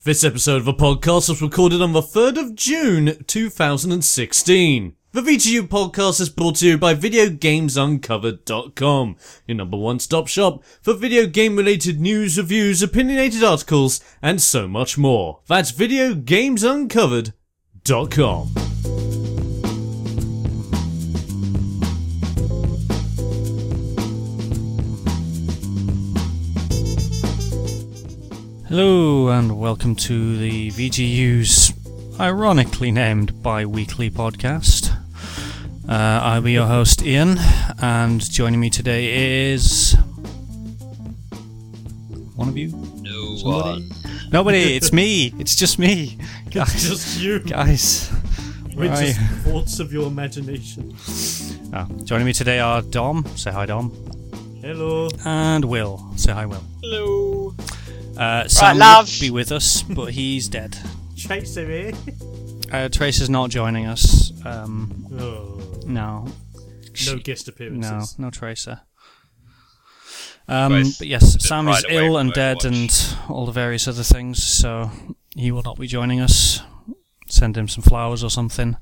This episode of a podcast was recorded on the 3rd of June 2016. The VGU podcast is brought to you by VideoGamesUncovered.com, your number one stop shop for video game related news, reviews, opinionated articles, and so much more. That's VideoGamesUncovered.com. Hello and welcome to the VGU's ironically named bi-weekly podcast. I'll be your host Ian, and joining me today is one of you? Somebody? Nobody, it's me. It's just me. Guys, It's just you. Guys. We're where are just you? thoughts of your imagination. Joining me today are Dom. Say hi, Dom. Hello. And Will. Say hi, Will. Hello. Sam love. would be with us, but he's dead. Chaser here. Trace is not joining us. Oh. No. No guest appearances. No Tracer. Both But yes, bit Sam is pride away ill from and dead Overwatch. and all the various other things, so he will not be joining us. Send him some flowers or something.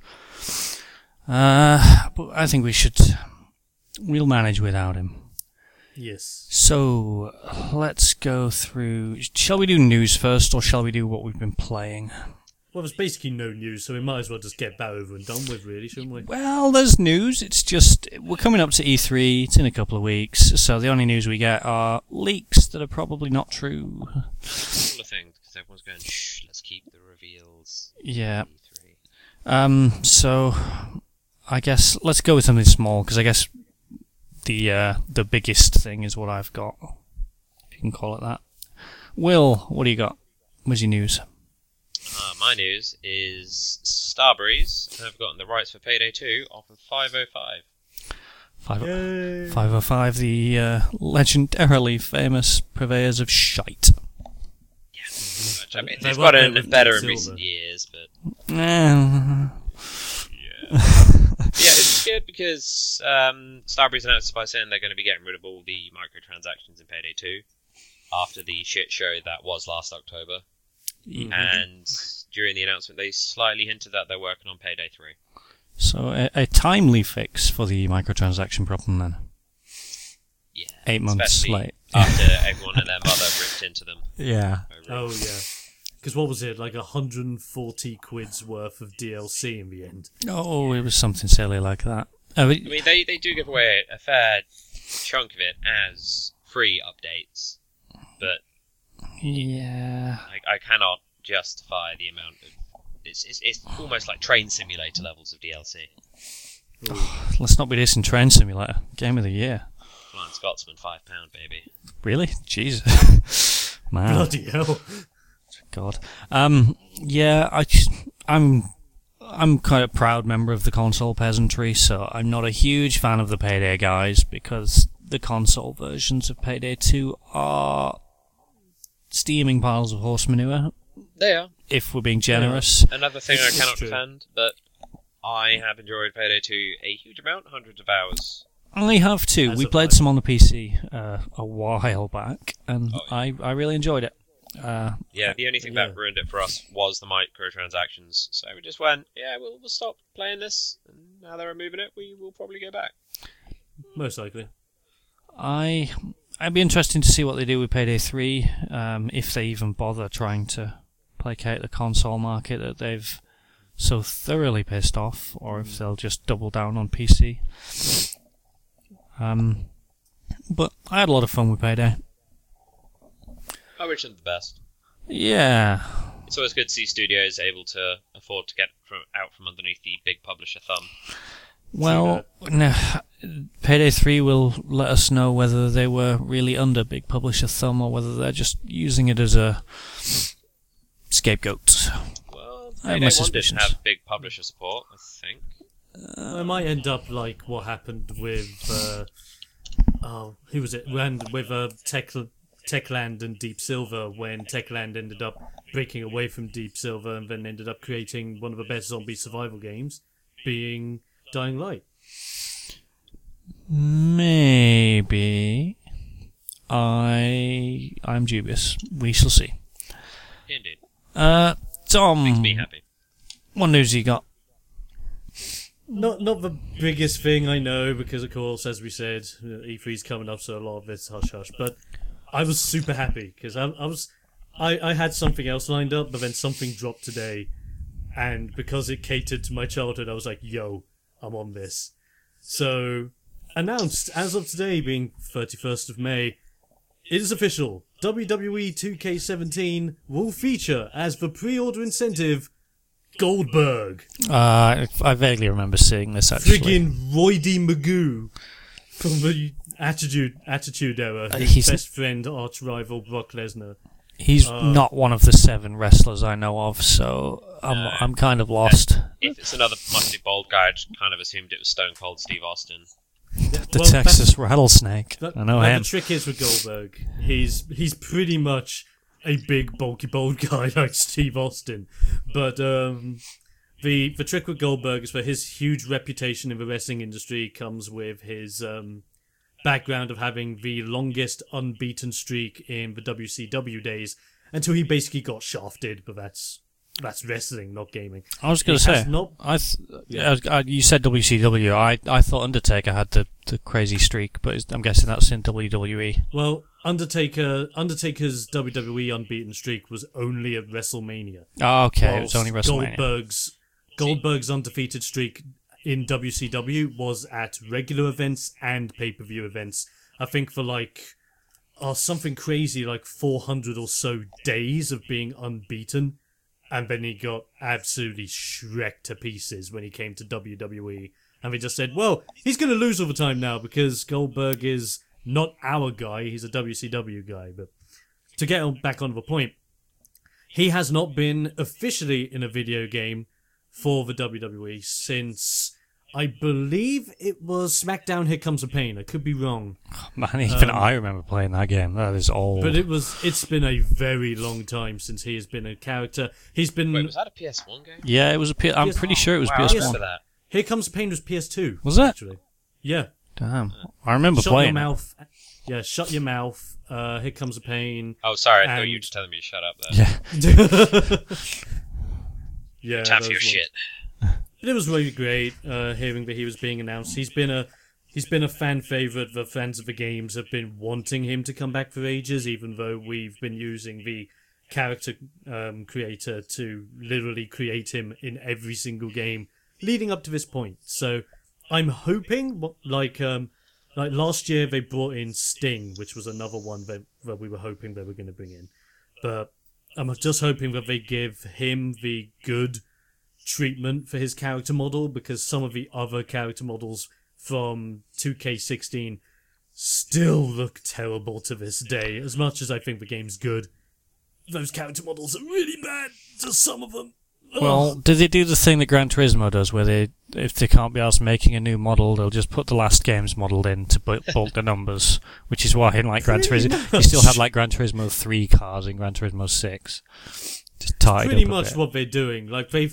But I think we'll manage without him. Yes. So, let's go through... Shall we do news first, or shall we do what we've been playing? Well, there's basically no news, so we might as well just get that over and done with, really, shouldn't we? Well, there's news. It's just, we're coming up to E3. It's in a couple of weeks. So the only news we get are leaks that are probably not true. All the things, because everyone's going, shh, let's keep the reveals. Yeah. E3. So I guess let's go with something small, because I guess the biggest thing is what I've got, if you can call it that. Will, what do you got? Where's your news? My news is Starbreeze have gotten the rights for Payday 2 off of 505. Yay. 505, the legendarily famous purveyors of shite. Which, I mean, They they've won't gotten go with better Deep in recent Silver. years, but Eh, yeah, it's good because Starbreeze announced by saying they're going to be getting rid of all the microtransactions in Payday 2 after the shit show that was last October. Mhm. And during the announcement, they slightly hinted that they're working on Payday 3. So a timely fix for the microtransaction problem then. Yeah, 8 months especially late. after everyone and their mother ripped into them. Yeah. Oh, yeah. Because what was it, like 140 quid's worth of DLC in the end? Oh, it was something silly like that. I mean, they do give away a fair chunk of it as free updates, but yeah. I cannot justify the amount of... It's almost like train simulator levels of DLC. Let's not be dissing Train Simulator. Game of the year. Flying Scotsman, £5, baby. Really? Jesus. Man. Bloody hell. God. Yeah, I'm quite a proud member of the console peasantry, so I'm not a huge fan of the Payday guys, because the console versions of Payday 2 are steaming piles of horse manure, They are. if we're being generous. Another thing I This is cannot true. defend, but I have enjoyed Payday 2 a huge amount, hundreds of hours. I have too. As We of played like- some on the PC a while back, and Oh, yeah. I really enjoyed it. Yeah, the only thing Yeah. that ruined it for us was the microtransactions. So we just went, yeah, we'll stop playing this, and now they're removing it, we will probably go back. Most likely. I'd be interested to see what they do with Payday 3, if they even bother trying to placate the console market that they've so thoroughly pissed off, or if they'll just double down on PC. But I had a lot of fun with Payday. I wish them the best. Yeah. It's always good to see studios able to afford to get out from underneath the big publisher thumb. Well, no, Payday 3 will let us know whether they were really under big publisher thumb or whether they're just using it as a scapegoat. Well, I have Payday 1 my didn't suspicions. have big publisher support, I think. It might end up like what happened with, who was it? With Techland and Deep Silver, when Techland ended up breaking away from Deep Silver and then ended up creating one of the best zombie survival games, being Dying Light. Maybe. I'm dubious. We shall see. Indeed. Tom, Makes me happy. what news you got? Not the biggest thing I know, because of course, as we said, E3's coming up, so a lot of it's hush hush. But I was super happy because I had something else lined up, but then something dropped today, and because it catered to my childhood, I was like, "Yo, I'm on this." So, announced as of today, being 31st of May, it is official. WWE 2K17 will feature as the pre-order incentive Goldberg. I vaguely remember seeing this actually. Friggin' Roydy Magoo from the Attitude Era, his He's- best friend, arch rival Brock Lesnar. He's not one of the 7 wrestlers I know of, so I'm kind of lost. If it's another muscly bald guy, I just kind of assumed it was Stone Cold Steve Austin. The Well, Texas Rattlesnake. I know him. The trick is with Goldberg, he's pretty much a big, bulky, bold guy like Steve Austin. But the trick with Goldberg is that his huge reputation in the wrestling industry comes with his background of having the longest unbeaten streak in the WCW days until he basically got shafted. But that's wrestling, not gaming. I was going He to has say, not- you said WCW. I thought Undertaker had the crazy streak, but I'm guessing that's in WWE. Well, Undertaker's WWE unbeaten streak was only at WrestleMania. Oh, okay, it was whilst only WrestleMania. Goldberg's undefeated streak in WCW was at regular events and pay-per-view events. I think for something crazy like 400 or so days of being unbeaten, and then he got absolutely shreked to pieces when he came to WWE. And they just said, well, he's going to lose all the time now because Goldberg is not our guy, he's a WCW guy. But to get back on the point, he has not been officially in a video game for the WWE since, I believe it was SmackDown Here Comes the Pain. I could be wrong. Man, even I remember playing that game. That is old. But it's been a very long time since he has been a character. He's been... Wait, was that a PS1 game? Yeah, it was I'm pretty sure it was Wow, I PS1. remember that. Here Comes the Pain was PS2. Was it? Actually. Yeah. Damn. I remember Shut playing your it. mouth. Yeah, shut your mouth. Here Comes the Pain. Oh, sorry, I thought And- you were just telling me to shut up there. Yeah. Yeah. Time those for your ones. shit. But it was really great hearing that he was being announced. He's been a fan favorite. The fans of the games have been wanting him to come back for ages, even though we've been using the character creator to literally create him in every single game leading up to this point. So I'm hoping, like last year they brought in Sting, which was another one that we were hoping they were going to bring in. But I'm just hoping that they give him the good treatment for his character model, because some of the other character models from 2K16 still look terrible to this day. As much as I think the game's good, those character models are really bad to some of them. Well, do they do the thing that Gran Turismo does, where if they can't be asked making a new model, they'll just put the last game's model in to bulk the numbers, which is why in Gran Turismo, you still have Gran Turismo 3 cars in Gran Turismo 6. Just tied Pretty up a much bit. what they're doing. Like they've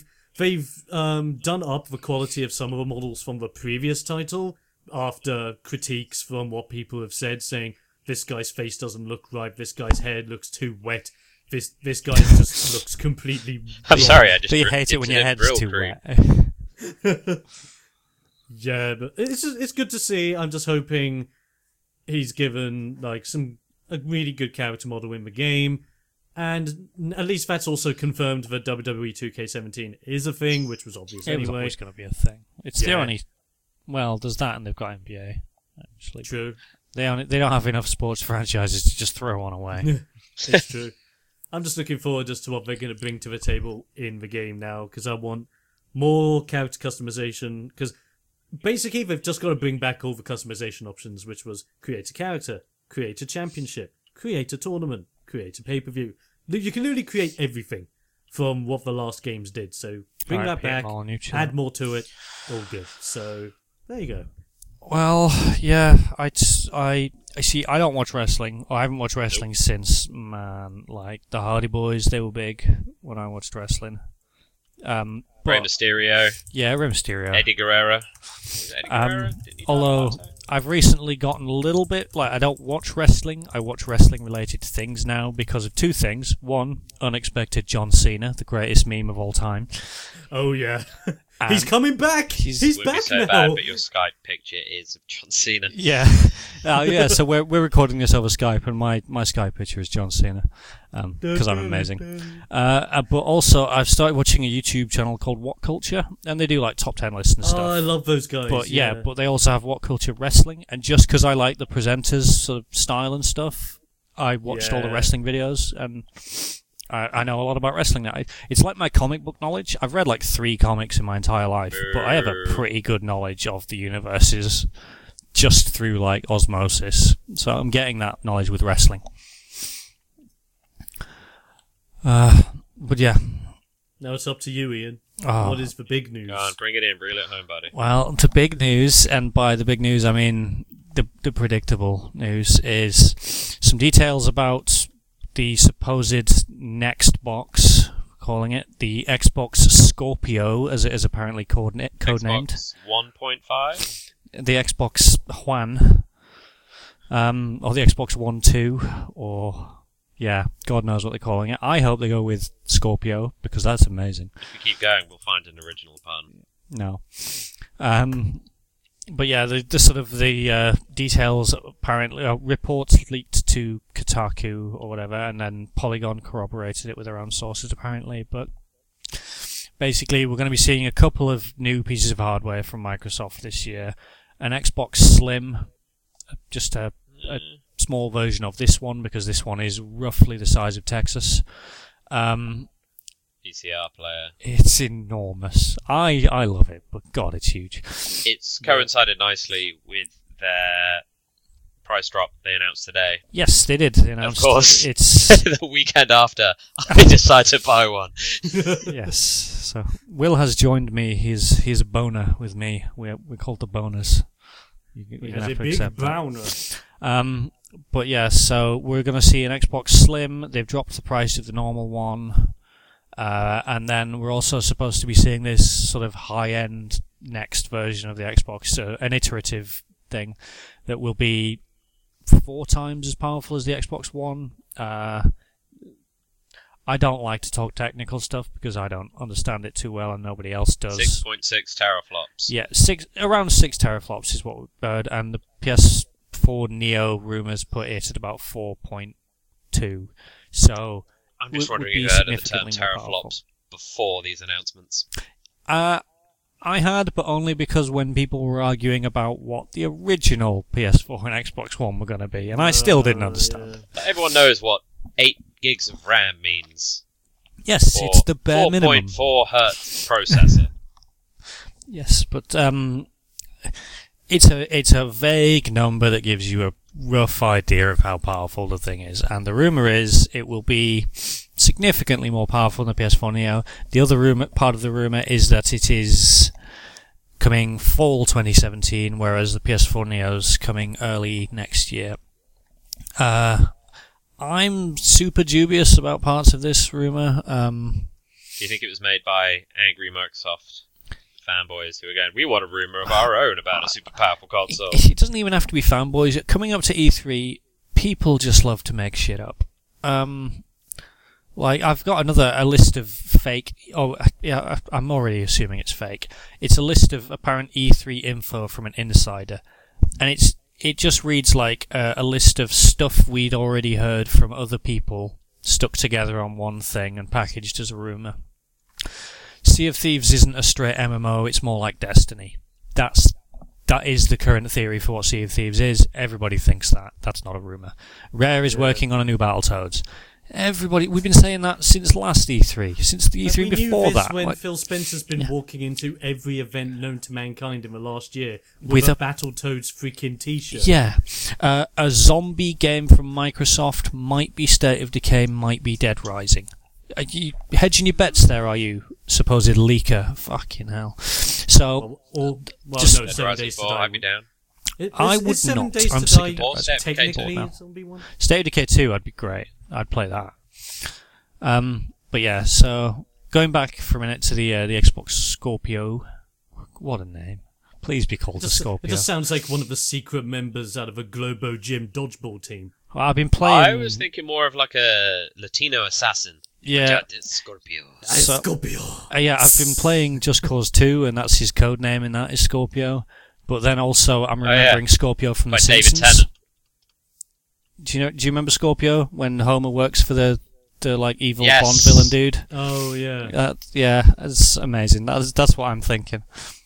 done up the quality of some of the models from the previous title after critiques from what people have said, saying this guy's face doesn't look right, this guy's hair looks too wet, this guy just looks completely... I'm sorry, I just... Do you hate it when your head's real too cream. wet? Yeah, but it's good to see. I'm just hoping he's given a really good character model in the game, and at least that's also confirmed that WWE 2K17 is a thing, which was obvious It was anyway. always going to be a thing. It's the Yeah. only... Well, there's that, and they've got NBA. Actually, True, they don't have enough sports franchises to just throw one away. it's true. I'm just looking forward as to what they're going to bring to the table in the game now, because I want more character customization, because basically they've just got to bring back all the customization options, which was create a character, create a championship, create a tournament, create a pay-per-view. You can literally create everything from what the last games did, so bring Alright, that Peter back, Molyneux, chill add out. more to it, all good. So, there you go. Well, yeah, I see. I don't watch wrestling. I haven't watched wrestling since, man, like the Hardy Boys. They were big when I watched wrestling. Rey But- Mysterio, yeah, Rey Mysterio. Eddie Guerrero. Was it Eddie Guerrero? Didn't he die Although last time? I've recently gotten a little bit, like, I don't watch wrestling. I watch wrestling related things now because of two things. One, unexpected John Cena, the greatest meme of all time. Oh yeah, And he's coming back. He's It would be back so now. bad, but your Skype picture is of John Cena. Yeah. Yeah, so we're recording this over Skype, and my Skype picture is John Cena, because I'm amazing. But also, I've started watching a YouTube channel called What Culture, and they do, like, top 10 lists and stuff. Oh, I love those guys. But yeah, but they also have What Culture Wrestling, and just because I like the presenters' sort of style and stuff, I watched all the Yeah. wrestling videos, and I know a lot about wrestling now. It's like my comic book knowledge. I've read like 3 comics in my entire life, but I have a pretty good knowledge of the universes just through like osmosis. So I'm getting that knowledge with wrestling. But yeah. Now it's up to you, Ian. Oh. What is the big news? Go on, bring it in, reel it home, buddy. Well, the big news, and by the big news I mean the predictable news, is some details about the supposed next box, calling it the Xbox Scorpio, as it is apparently codenamed. Xbox 1.5? The Xbox One, or the Xbox One 2, or yeah, God knows what they're calling it. I hope they go with Scorpio because that's amazing. If we keep going, we'll find an original pun. No. But yeah, the sort of the details apparently reports leaked to Kotaku or whatever, and then Polygon corroborated it with their own sources apparently. But basically, we're going to be seeing a couple of new pieces of hardware from Microsoft this year: an Xbox Slim, just a small version of this one because this one is roughly the size of Texas. PCR player. It's enormous. I love it, but God, it's huge. It's coincided nicely with their price drop they announced today. Yes, they did. They announced Of course. It's The weekend after, I decided to buy one. yes. So Will has joined me. He's a boner with me. We're called the boners. You're He gonna has a have to big accept that. browner. But yeah, so we're going to see an Xbox Slim. They've dropped the price of the normal one. And then we're also supposed to be seeing this sort of high-end next version of the Xbox, an iterative thing that will be 4 times as powerful as the Xbox One. I don't like to talk technical stuff because I don't understand it too well and nobody else does. 6.6 teraflops. Yeah, around 6 teraflops is what we've heard, and the PS4 Neo rumours put it at about 4.2. So I'm just would wondering be if you heard of the term significantly more powerful. teraflops before these announcements. I had, but only because when people were arguing about what the original PS4 and Xbox One were going to be, and I still didn't understand. Yeah. But everyone knows what 8 gigs of RAM means. Yes, For it's the bare minimum. 4.4 hertz processor. Yes, but it's a vague number that gives you a rough idea of how powerful the thing is, and the rumor is it will be significantly more powerful than the PS4 Neo. The other part of the rumor is that it is coming fall 2017, whereas the PS4 Neo's coming early next year. I'm super dubious about parts of this rumor. Do you think it was made by angry Microsoft fanboys who are going, we want a rumour of our own about a super powerful console? It doesn't even have to be fanboys. Coming up to E3, people just love to make shit up. Like, I've got a list of fake... Oh, yeah, I'm already assuming it's fake. It's a list of apparent E3 info from an insider. And it just reads like a list of stuff we'd already heard from other people stuck together on one thing and packaged as a rumour. Sea of Thieves isn't a straight MMO, it's more like Destiny. That is the current theory for what Sea of Thieves is. Everybody thinks that. That's not a rumour. Rare is working on a new Battletoads. We've been saying that since last E3, since the E3 before that. When Like, Phil Spencer's been walking into every event known to mankind in the last year With with a a- Battletoads freaking t-shirt. yeah, a zombie game from Microsoft might be State of Decay, might be Dead Rising. Are you hedging your bets there, are you, supposed leaker? Fucking hell. So, Well, Just- no, Dead 7 Rising Days to 4, Die. I'd be down. I would is 7 not. Days I'm to sick Die of Dead Or Rising. State of Decay technically 2 a now. zombie one? State of Decay 2, I'd be great. I'd play that. But yeah, so going back for a minute to the Xbox Scorpio. What a name. Please be called a It Scorpio. just sounds like one of the secret members out of a Globo Gym dodgeball team. Well, I've been playing. I was thinking more of like a Latino assassin. Yeah. Scorpio. So- Scorpio. Yeah, I've been playing Just Cause 2, and that's his code name, and that is Scorpio. But then also, I'm remembering Scorpio from By The David Simpsons. Tennant. Do you remember Scorpio when Homer works for the like evil Yes. Bond villain dude? Oh yeah. Yeah, it's amazing. That's what I'm thinking.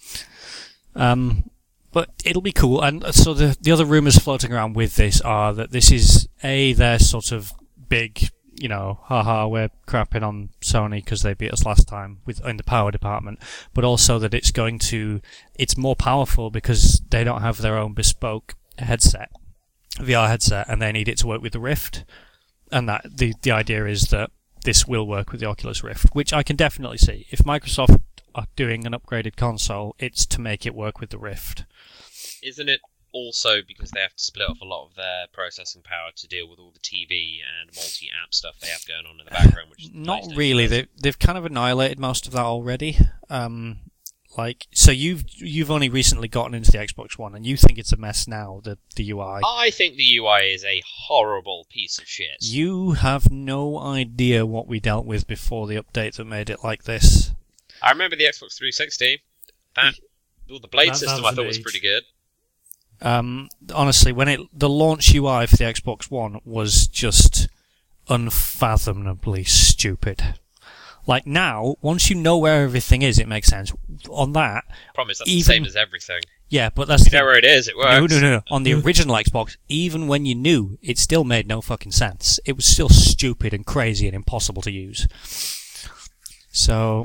But it'll be cool. And so the other rumours floating around with this are that this is their sort of big, haha, we're crapping on Sony because they beat us last time in the power department, but also that it's more powerful because they don't have their own bespoke headset, VR headset, and they need it to work with the Rift. And that the idea is that this will work with the Oculus Rift, which I can definitely see. If Microsoft are doing an upgraded console, it's to make it work with the Rift. Isn't it also because they have to split off a lot of their processing power to deal with all the TV and multi-app stuff they have going on in the background? Which Not PlayStation really. does? They've kind of annihilated most of that already. So you've only recently gotten into the Xbox One, and you think it's a mess now, the UI. I think the UI is a horrible piece of shit. You have no idea what we dealt with before the update that made it like this. I remember the Xbox 360. The Blade system I thought was pretty good. Honestly, the launch UI for the Xbox One was just unfathomably stupid. Like now, once you know where everything is, it makes sense. On that, Promise that's the same as everything. Yeah, but that's You know where it is, it works. No. On the original Xbox, even when you knew, it still made no fucking sense. It was still stupid and crazy and impossible to use. So,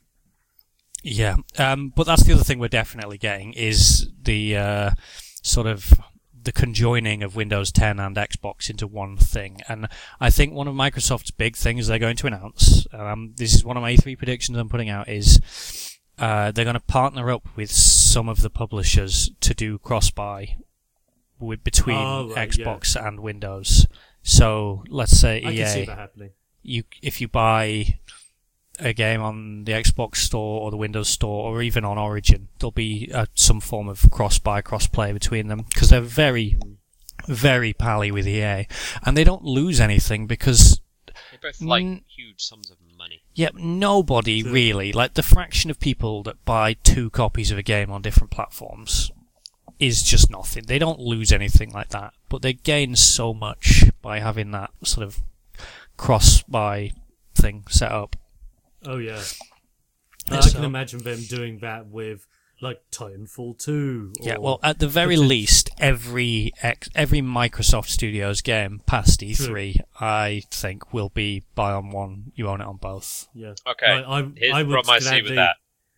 yeah. But that's the other thing we're definitely getting is the sort of the conjoining of Windows 10 and Xbox into one thing. And I think one of Microsoft's big things they're going to announce, this is one of my E3 predictions I'm putting out, is they're going to partner up with some of the publishers to do cross-buy between Xbox and Windows. So, let's say I EA, can see that happening. if you buy a game on the Xbox Store or the Windows Store or even on Origin, there'll be some form of cross-buy, cross-play between them because they're very, very pally with EA, and they don't lose anything because They both like huge sums of money. yeah, nobody really, like the fraction of people that buy 2 copies of a game on different platforms is just nothing. They don't lose anything like that, but they gain so much by having that sort of cross-buy thing set up. Oh yeah. Yeah, I so- can imagine them doing that with like Titanfall 2. Yeah, or well, at the very least, every Microsoft Studios game past E3, I think, will be buy on one, you own it on both. yeah. Okay, here's I the would problem I see with that.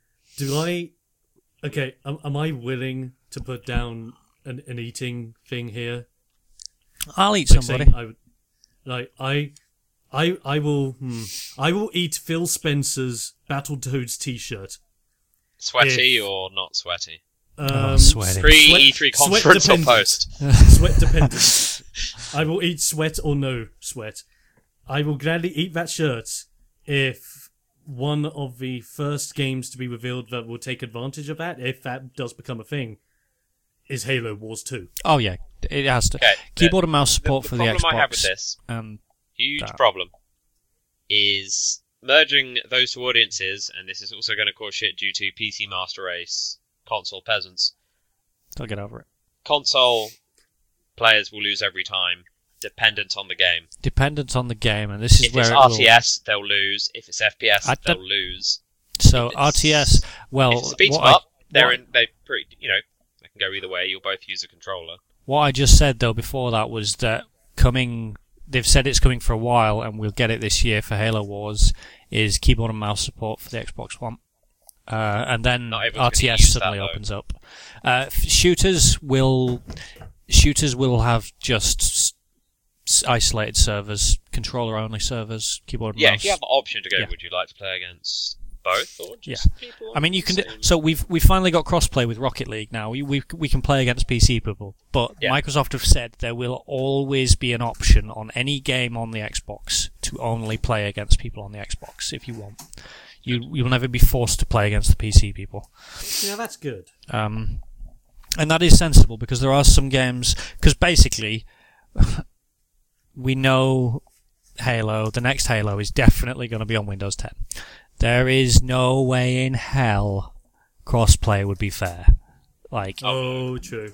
Am I willing to put down an eating thing here? I'll eat Like somebody. saying I would, like I will eat Phil Spencer's Battletoads t-shirt. Sweaty or not sweaty? Sweaty. Pre-E3 sweat conference or dependent. post? Sweat dependent. I will eat sweat or no sweat. I will gladly eat that shirt if one of the first games to be revealed that will take advantage of that, if that does become a thing, is Halo Wars 2. Oh yeah, it has to. Okay, Keyboard and mouse support the for the Xbox. problem I have with this, huge that. problem, is merging those two audiences, and this is also going to cause shit due to PC Master Race, console peasants. I'll get over it. Console players will lose every time, dependent on the game. Dependent on the game, and this is If where it's it will. RTS, they'll lose. If it's FPS, I they'll don't- lose. So if it's- RTS, well, if it's a beat 'em what I- up, they what- pretty, they can go either way. You'll both use a controller. What I just said though before that was that they've said it's coming for a while, and we'll get it this year for Halo Wars. Is keyboard and mouse support for the Xbox One, and then Not everyone's gonna RTS use suddenly that, though. opens up. Shooters will have just isolated servers, controller only servers, keyboard and Yeah, mouse. if you have the option to go, Yeah. would you like to play against both or just people? I mean, you can. on the same- So we've finally got crossplay with Rocket League now. We can play against PC people, but Yeah. Microsoft have said there will always be an option on any game on the Xbox to only play against people on the Xbox if you want. You'll never be forced to play against the PC people. Yeah, that's good. And that is sensible, because there are some games... Because basically, we know Halo, the next Halo, is definitely going to be on Windows 10. There is no way in hell cross-play would be fair. Like... Oh, true.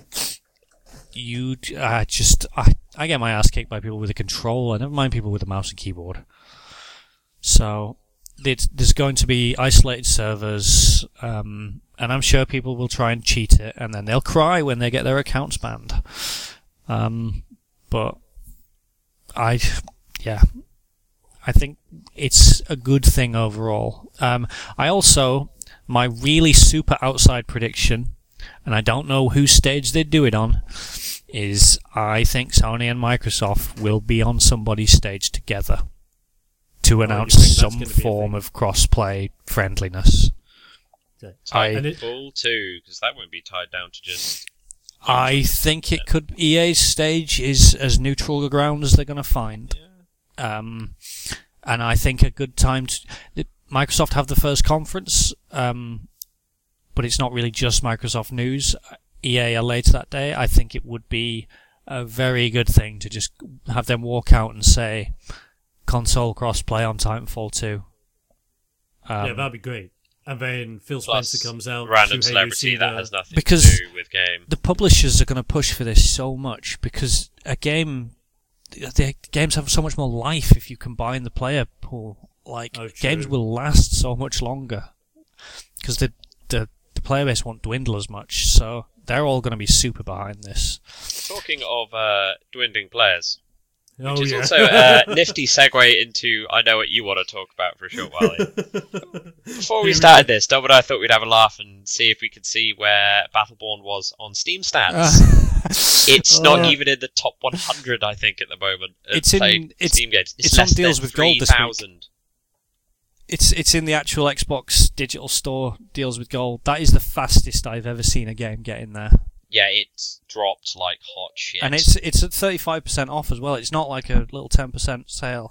I get my ass kicked by people with a controller. Never mind people with a mouse and keyboard. So there's going to be isolated servers, and I'm sure people will try and cheat it, and then they'll cry when they get their accounts banned. But I think it's a good thing overall. My really super outside prediction, and I don't know whose stage they'd do it on, is I think Sony and Microsoft will be on somebody's stage together to announce some form of cross-play friendliness. Okay. Titanfall 2, because that won't be tied down to just... I think it could... EA's stage is as neutral ground as they're going to find. Yeah. And I think a good time to... Microsoft have the first conference, but it's not really just Microsoft news. EA are later that day. I think it would be a very good thing to just have them walk out and say console crossplay on Titanfall 2. Yeah, that'd be great. And then Phil Spencer comes out. Random celebrity that has nothing to do with game. The publishers are going to push for this so much, because the games have so much more life if you combine the player pool. Games will last so much longer, because the player base won't dwindle as much, so they're all going to be super behind this. Talking of dwindling players, which is yeah. also a nifty segue into I know what you want to talk about for a short while. Before we started this, Dom and I thought we'd have a laugh and see if we could see where Battleborn was on Steam stats. It's not even in the top 100, I think, at the moment. Steam games. It's on deals with gold this week. 3,000. It's in the actual Xbox digital store, deals with gold. That is the fastest I've ever seen a game get in there. Yeah, it's dropped like hot shit. And it's at 35% off as well. It's not like a little 10% sale.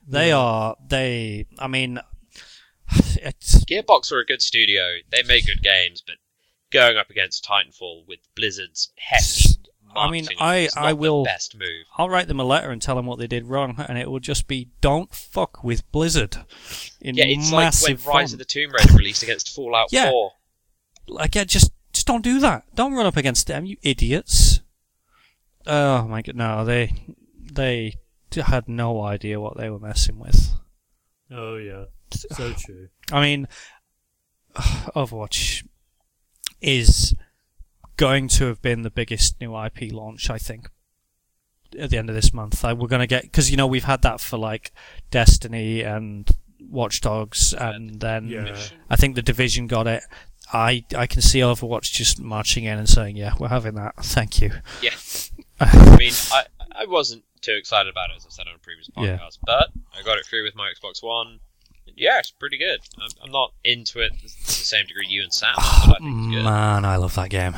Gearbox are a good studio. They make good games, but going up against Titanfall with Blizzard's hefty marketing is not the best move. I'll write them a letter and tell them what they did wrong, and it will just be, don't fuck with Blizzard. It's like when Rise of the Tomb Raider released against Fallout 4. Again, just don't do that. Don't run up against them, you idiots. Oh my god, no, they had no idea what they were messing with. Oh yeah, so true. I mean, Overwatch is going to have been the biggest new IP launch, I think, at the end of this month. We're going to get... Because, we've had that for, Destiny and Watch Dogs, and then I think The Division got it. I can see Overwatch just marching in and saying, yeah, we're having that. Thank you. Yeah. I mean, I wasn't too excited about it, as I said on a previous podcast, but I got it through with my Xbox One. Yeah, it's pretty good. I'm not into it to the same degree you and Sam are, but I think it's good. Man, I love that game.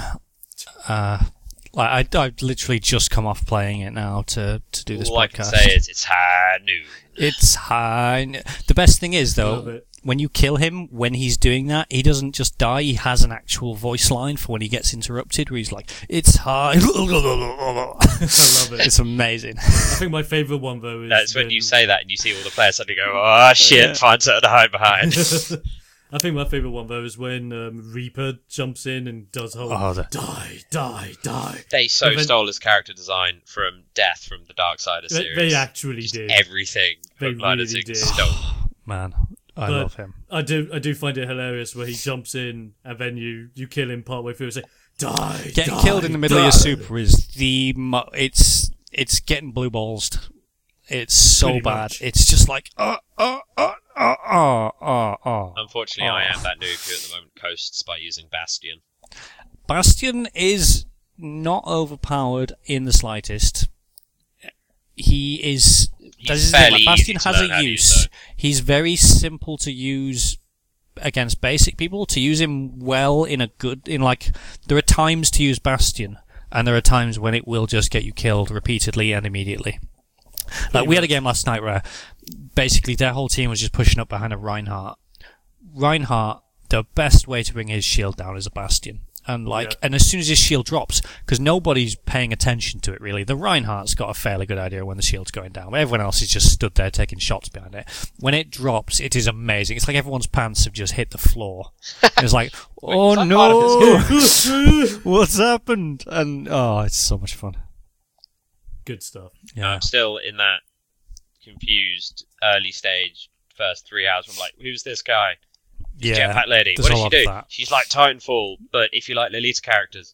I've literally just come off playing it now to do this podcast. All I can say is it's high noon. It's high. The best thing is, though, when you kill him, when he's doing that, he doesn't just die. He has an actual voice line for when he gets interrupted, where he's like, "It's high." I love it. It's amazing. I think my favourite one, though, is... That's when you say that and you see all the players suddenly go, "Oh, shit, find something to hide behind." I think my favourite one, though, is when Reaper jumps in and does the whole die. They stole his character design from Death from the Darksider series. They actually did. Everything from Blood and Six stole. Man, I love him. I do find it hilarious where he jumps in and then you kill him partway through and say, die, Getting killed in the middle of your super is it's getting blue balls. It's so Pretty bad. much. It's just like, Unfortunately, I am that noob who at the moment coasts by using Bastion. Bastion is not overpowered in the slightest. He is... He's fairly Bastion easy to has learn how a to use. He's very simple to use against basic people. To use him well there are times to use Bastion, and there are times when it will just get you killed repeatedly and immediately. We had a game last night where basically their whole team was just pushing up behind a Reinhardt Reinhardt, the best way to bring his shield down is a Bastion. And and as soon as his shield drops, because nobody's paying attention to it really, the Reinhardt's got a fairly good idea when the shield's going down, but everyone else is just stood there taking shots behind it. When it drops, it is amazing. It's like everyone's pants have just hit the floor. It's like, oh no, what's happened? And it's so much fun. Good stuff. Yeah, I'm still in that confused early stage, first 3 hours. I'm like, who's this guy? Jetpack lady. What does she do? She's like Titanfall, but if you like Lolita characters.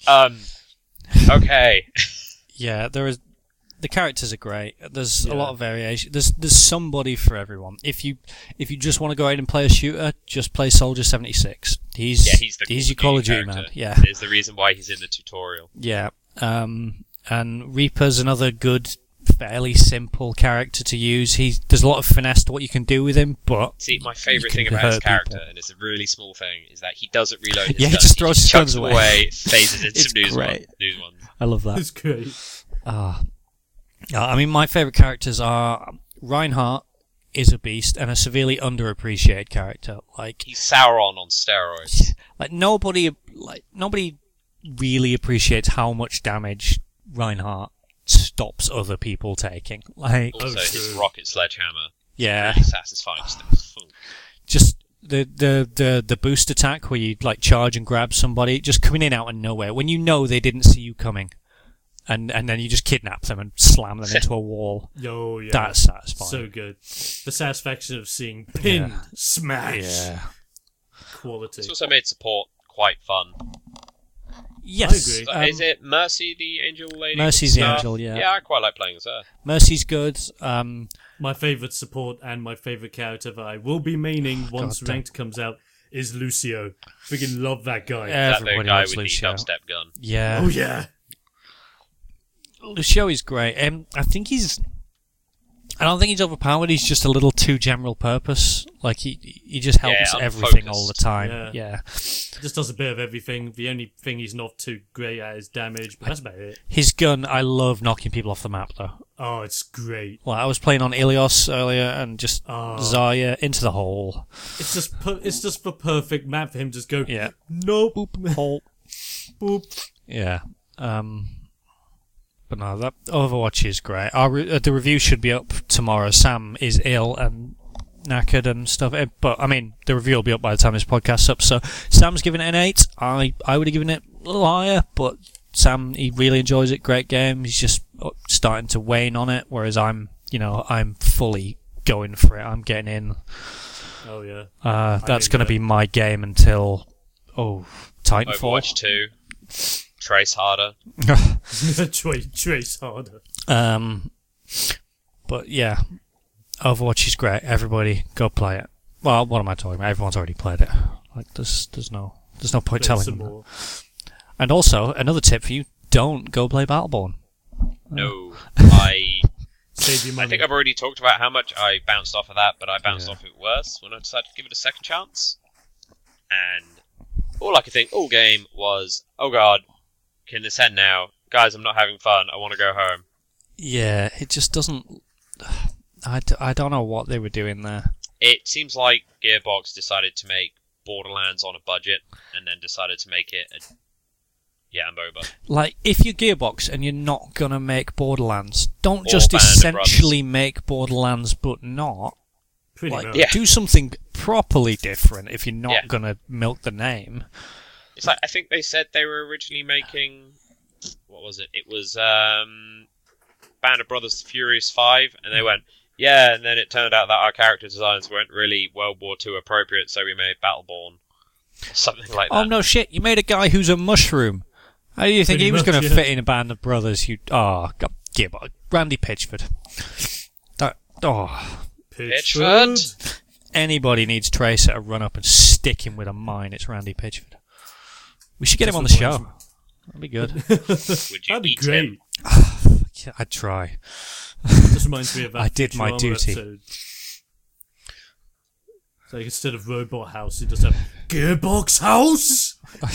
Okay. Yeah, the characters are great. There's a lot of variation. There's somebody for everyone. If you just want to go out and play a shooter, just play Soldier 76. He's your Call of Duty man. Yeah. There's the reason why he's in the tutorial. Yeah. And Reaper's another good, fairly simple character to use. There's a lot of finesse to what you can do with him, but see, my favourite thing about his character, and it's a really small thing, is that he doesn't reload his guns. He just throws his guns away, phases in some news ones. I love that. It's great. I mean, my favourite characters are Reinhardt is a beast and a severely underappreciated character. Like he's Sauron on steroids. Like nobody really appreciates how much damage Reinhardt stops other people taking. Like also his rocket sledgehammer. Yeah. Really satisfying stuff. Just the boost attack where you like charge and grab somebody, just coming in out of nowhere when you know they didn't see you coming. And then you just kidnap them and slam them into a wall. Oh, yeah. That's satisfying. So good. The satisfaction of seeing pinned, smash. Quality. It's also made support quite fun. Yes. I agree. Is it Mercy, the angel lady? Mercy's the angel, yeah. Yeah, I quite like playing as her. Mercy's good. My favourite support and my favourite character that I will be maining once Ranked comes out is Lucio. Freaking love that guy. Is that the guy with Lucio. the dubstep gun? Yeah. Oh, yeah. Lucio is great. I don't think he's overpowered. He's just a little too general purpose. Like he just helps everything all the time. Yeah. Just does a bit of everything. The only thing he's not too great at is damage, but that's about it. His gun, I love knocking people off the map though. Oh, it's great. Well, I was playing on Ilios earlier and just Zarya into the hole. It's just the perfect map for him. Just go. Yeah. Nope. Boop. Hole. Boop. Yeah. But no, that Overwatch is great. The review should be up tomorrow. Sam is ill and knackered and stuff. But, I mean, the review will be up by the time this podcast's up. So, Sam's giving it an 8. I would have given it a little higher, but Sam, he really enjoys it. Great game. He's just starting to wane on it, whereas I'm fully going for it. I'm getting in. Oh, yeah. That's going to be my game until, Titanfall. Overwatch 2. Trace harder. Trace harder. But yeah, Overwatch is great. Everybody go play it. Well, what am I talking about? Everyone's already played it. Like there's no point telling them. More. And also another tip for you: don't go play Battleborn. No, I save your money. I think I've already talked about how much I bounced off of that, but I bounced off it worse when I decided to give it a second chance. And all I could think all game was, oh god. Can this end now? Guys, I'm not having fun. I want to go home. Yeah, it just doesn't... I don't know what they were doing there. It seems like Gearbox decided to make Borderlands on a budget and then decided to make it a MOBA. Like, if you're Gearbox and you're not going to make Borderlands, don't just essentially make Borderlands but not. Pretty much. Do something properly different if you're not going to milk the name. It's like, I think they said they were originally making... What was it? It was Band of Brothers Furious 5, and they went, and then it turned out that our character designs weren't really World War II appropriate, so we made Battleborn. Something like that. Oh, no shit, you made a guy who's a mushroom. How do you think he was going to fit in a Band of Brothers? God, Randy Pitchford. Pitchford? Anybody needs Tracer to run up and stick him with a mine, it's Randy Pitchford. We should get him on the show. That'd be good. That'd be great. Yeah, I'd try. Just reminds me of that. I did my duty. Episode. So instead of Robot House, you just have Gearbox House.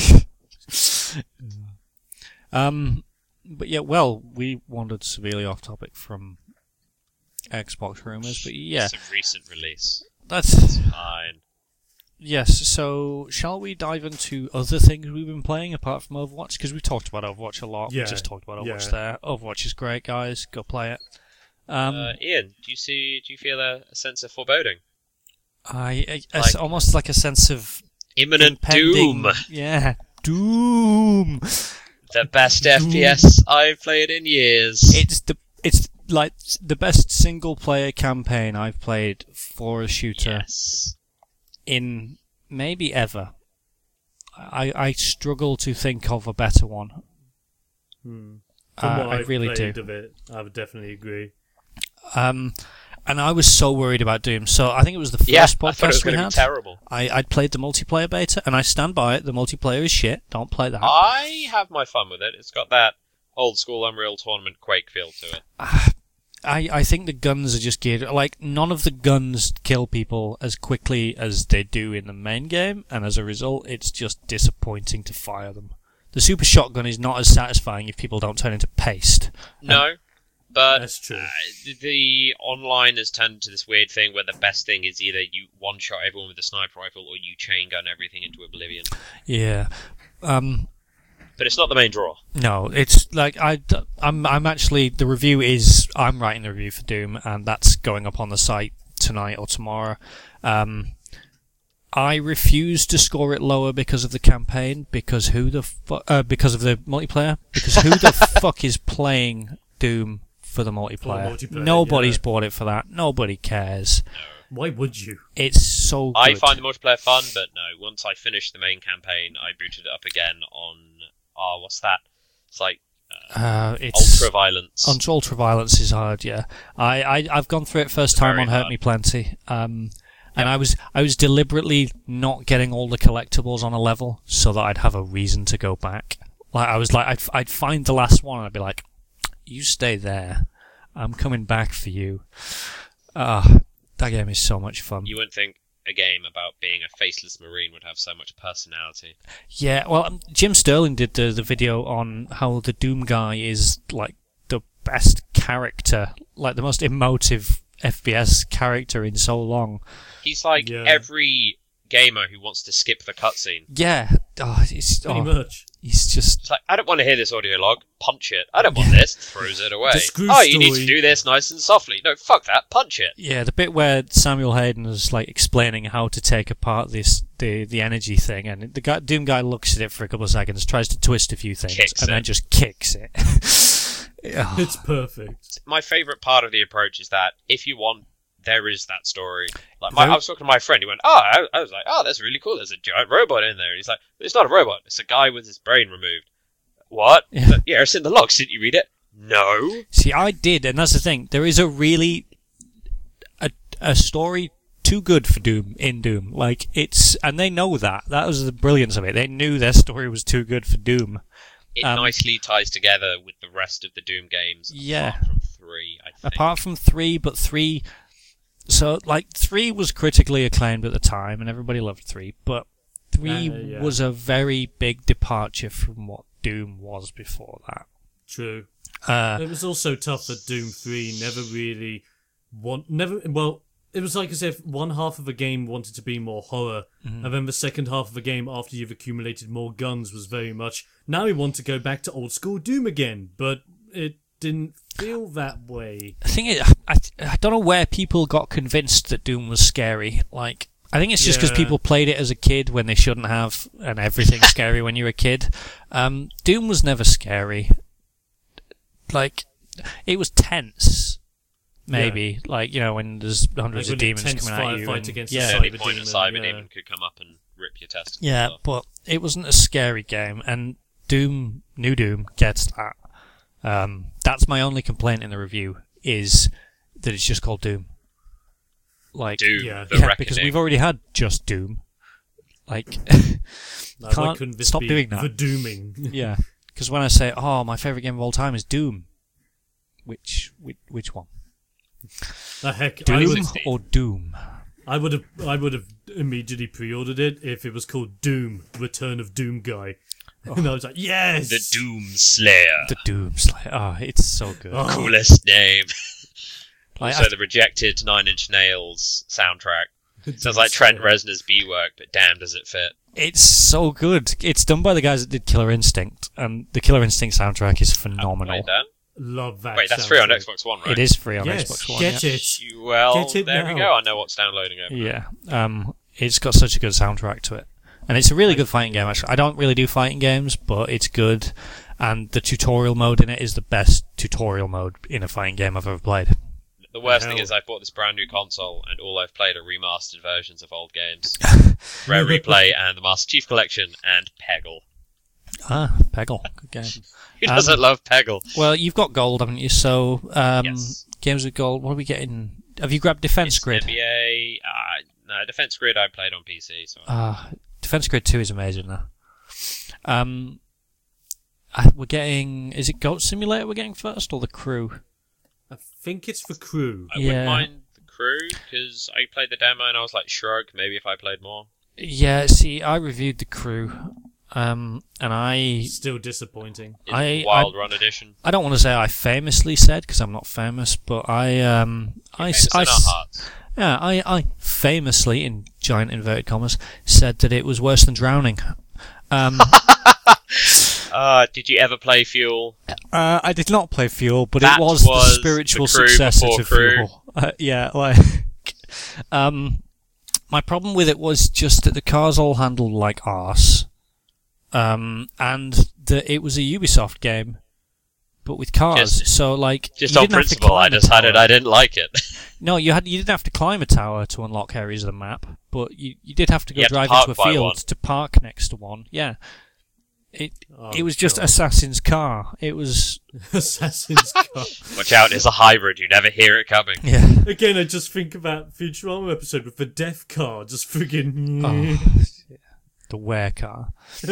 But yeah, well, we wandered severely off topic from Xbox rumors, but yeah, it's a recent release. That's fine. Yes, so shall we dive into other things we've been playing apart from Overwatch? Because we've talked about Overwatch a lot. Yeah, We just talked about Overwatch yeah. there. Overwatch is great, guys. Go play it. Ian, do you feel a sense of foreboding? It's almost like a sense of Imminent impending- doom. Yeah, doom. The best FPS I've played in years. It's like the best single player campaign I've played for a shooter Yes. in maybe ever. I struggle to think of a better one. From what I I've really played do. of it, I would definitely agree. And I was so worried about Doom. So I think it was the first Yeah, I thought it was podcast we going to be had. terrible. I'd played the multiplayer beta, and I stand by it. The multiplayer is shit. Don't play that. I have my fun with it. It's got that old school Unreal Tournament Quake feel to it. I think the guns are just geared... Like, none of the guns kill people as quickly as they do in the main game, and as a result, it's just disappointing to fire them. The super shotgun is not as satisfying if people don't turn into paste. No, but That's true. the online has turned into this weird thing where the best thing is either you one-shot everyone with a sniper rifle or you chain gun everything into oblivion. Yeah. But it's not the main draw. No, it's like I'm actually the review is I'm writing the review for Doom, and that's going up on the site tonight or tomorrow. I refuse to score it lower because of the campaign, because because of the multiplayer, because who the fuck is playing Doom for the multiplayer? multiplayer, Nobody's yeah. bought it for that. Nobody cares. Why would you? It's so good. I find the multiplayer fun, but no, once I finished the main campaign, I booted it up again on... what's that? It's like it's Ultraviolence. Ultraviolence is hard, yeah. I've gone through it first time Very on Hurt hard. Me Plenty. And I was deliberately not getting all the collectibles on a level so that I'd have a reason to go back. Like I was like I'd find the last one and I'd be like, "You stay there. I'm coming back for you." That game is so much fun. You wouldn't think a game about being a faceless marine would have so much personality. Yeah, well, Jim Sterling did the video on how the Doom guy is like the best character, like the most emotive FPS character in so long. He's like every gamer who wants to skip the cutscene. Yeah, Pretty much. He's just It's like, I don't want to hear this audio log. Punch it. I don't want this. Throws it away. The screw You need to story. do this nice and softly. No, fuck that. Punch it. yeah. The bit where Samuel Hayden was like explaining how to take apart the energy thing, and the Doom guy looks at it for a couple of seconds, tries to twist a few things, Kicks and it. then just kicks it. Oh, It's perfect. My favourite part of the approach is that if you want, there is that story. Like Very- I was talking to my friend. He went, I was like, that's really cool. There's a giant robot in there. He's like, it's not a robot. It's a guy with his brain removed. What? Yeah. Yeah, it's in the logs. Didn't you read it? No. See, I did, and that's the thing. There is a really a story too good for Doom in Doom. Like and they know that. That was the brilliance of it. They knew their story was too good for Doom. It nicely ties together with the rest of the Doom games. Yeah. Apart from 3, I think. Apart from 3, but 3... So, like, 3 was critically acclaimed at the time, and everybody loved 3, but 3 yeah. was a very big departure from what Doom was before that. True. It was also tough that Doom 3 never really it was like as if one half of a game wanted to be more horror, and then the second half of the game, after you've accumulated more guns, was very much, now we want to go back to old school Doom again, but it didn't feel that way. The thing is, I don't know where people got convinced that Doom was scary. Like, I think it's just because Yeah. people played it as a kid when they shouldn't have, and everything's scary when you're a kid. Doom was never scary. Like, it was tense. Maybe, like, you know, when there's hundreds Like of when demons intense coming at you. firefight and- against yeah, the At any Cyber point, a Demon, Cyber yeah. Demon could come up and rip your testicles yeah, off. but it wasn't a scary game, and New Doom gets that. That's my only complaint in the review, is that it's just called Doom. Like, Doom, Yeah. the yeah, Reckoning. because we've already had just Doom. Like, Why can't couldn't this stop be doing that. the Dooming? yeah, because when I say, "Oh, my favorite game of all time is Doom," which one? Heck, Doom or Doom? I would have immediately pre-ordered it if it was called Doom: Return of Doom Guy, and I was like, yes, The Doom Slayer. The Doom Slayer. Oh, it's so good. Oh. Coolest name. Like, Also, the rejected Nine Inch Nails soundtrack. Sounds like Trent Reznor's B work, but damn, does it fit. It's so good. It's done by the guys that did Killer Instinct, and the Killer Instinct soundtrack is phenomenal. Played that. Love that. Wait, that's free on Xbox One, right? It is free on Yes, Xbox One. get yeah. it. Well, Get it there now. we go. I know what's downloading over. Yeah, it's got such a good soundtrack to it, and it's a really good fighting game. Actually, I don't really do fighting games, but it's good, and the tutorial mode in it is the best tutorial mode in a fighting game I've ever played. The worst thing is I bought this brand new console, and all I've played are remastered versions of old games. Rare Replay and the Master Chief Collection and Peggle. Ah, Peggle, good game. Who doesn't love Peggle? Well, you've got gold, haven't you? So, Yes. games with gold. What are we getting? Have you grabbed Defense It's Grid? NBA. No, Defense Grid I played on PC. So Defense Grid 2 is amazing now. We're getting... Is it Goat Simulator we're getting first, or The Crew? I think it's for Crew. I wouldn't mind the Crew, because I played the demo and I was like, shrug, maybe if I played more. Yeah, see, I reviewed The Crew, and I... Still disappointing. In Wild Run Edition. I don't want to say I famously said, because I'm not famous, but I famously, in giant inverted commas, said that it was worse than Drowning. Did you ever play Fuel? I did not play Fuel, but That it was the was spiritual The Crew successor before to Crew. Fuel. Yeah, like... my problem with it was just that the cars all handled like arse. And that it was a Ubisoft game, but with cars. So, like... Just you on didn't have to principle, climb I a decided tower. I didn't like it. No, you didn't have to climb a tower to unlock areas of the map, but you did have to go You had to drive park into a by field one. to park next to one. Yeah. It was just God. Assassin's car. It was... Assassin's Creed. Watch out, it's a hybrid, you never hear it coming. Yeah. Again, I just think about Futurama episode with the death car, just friggin'... Oh, the wear car.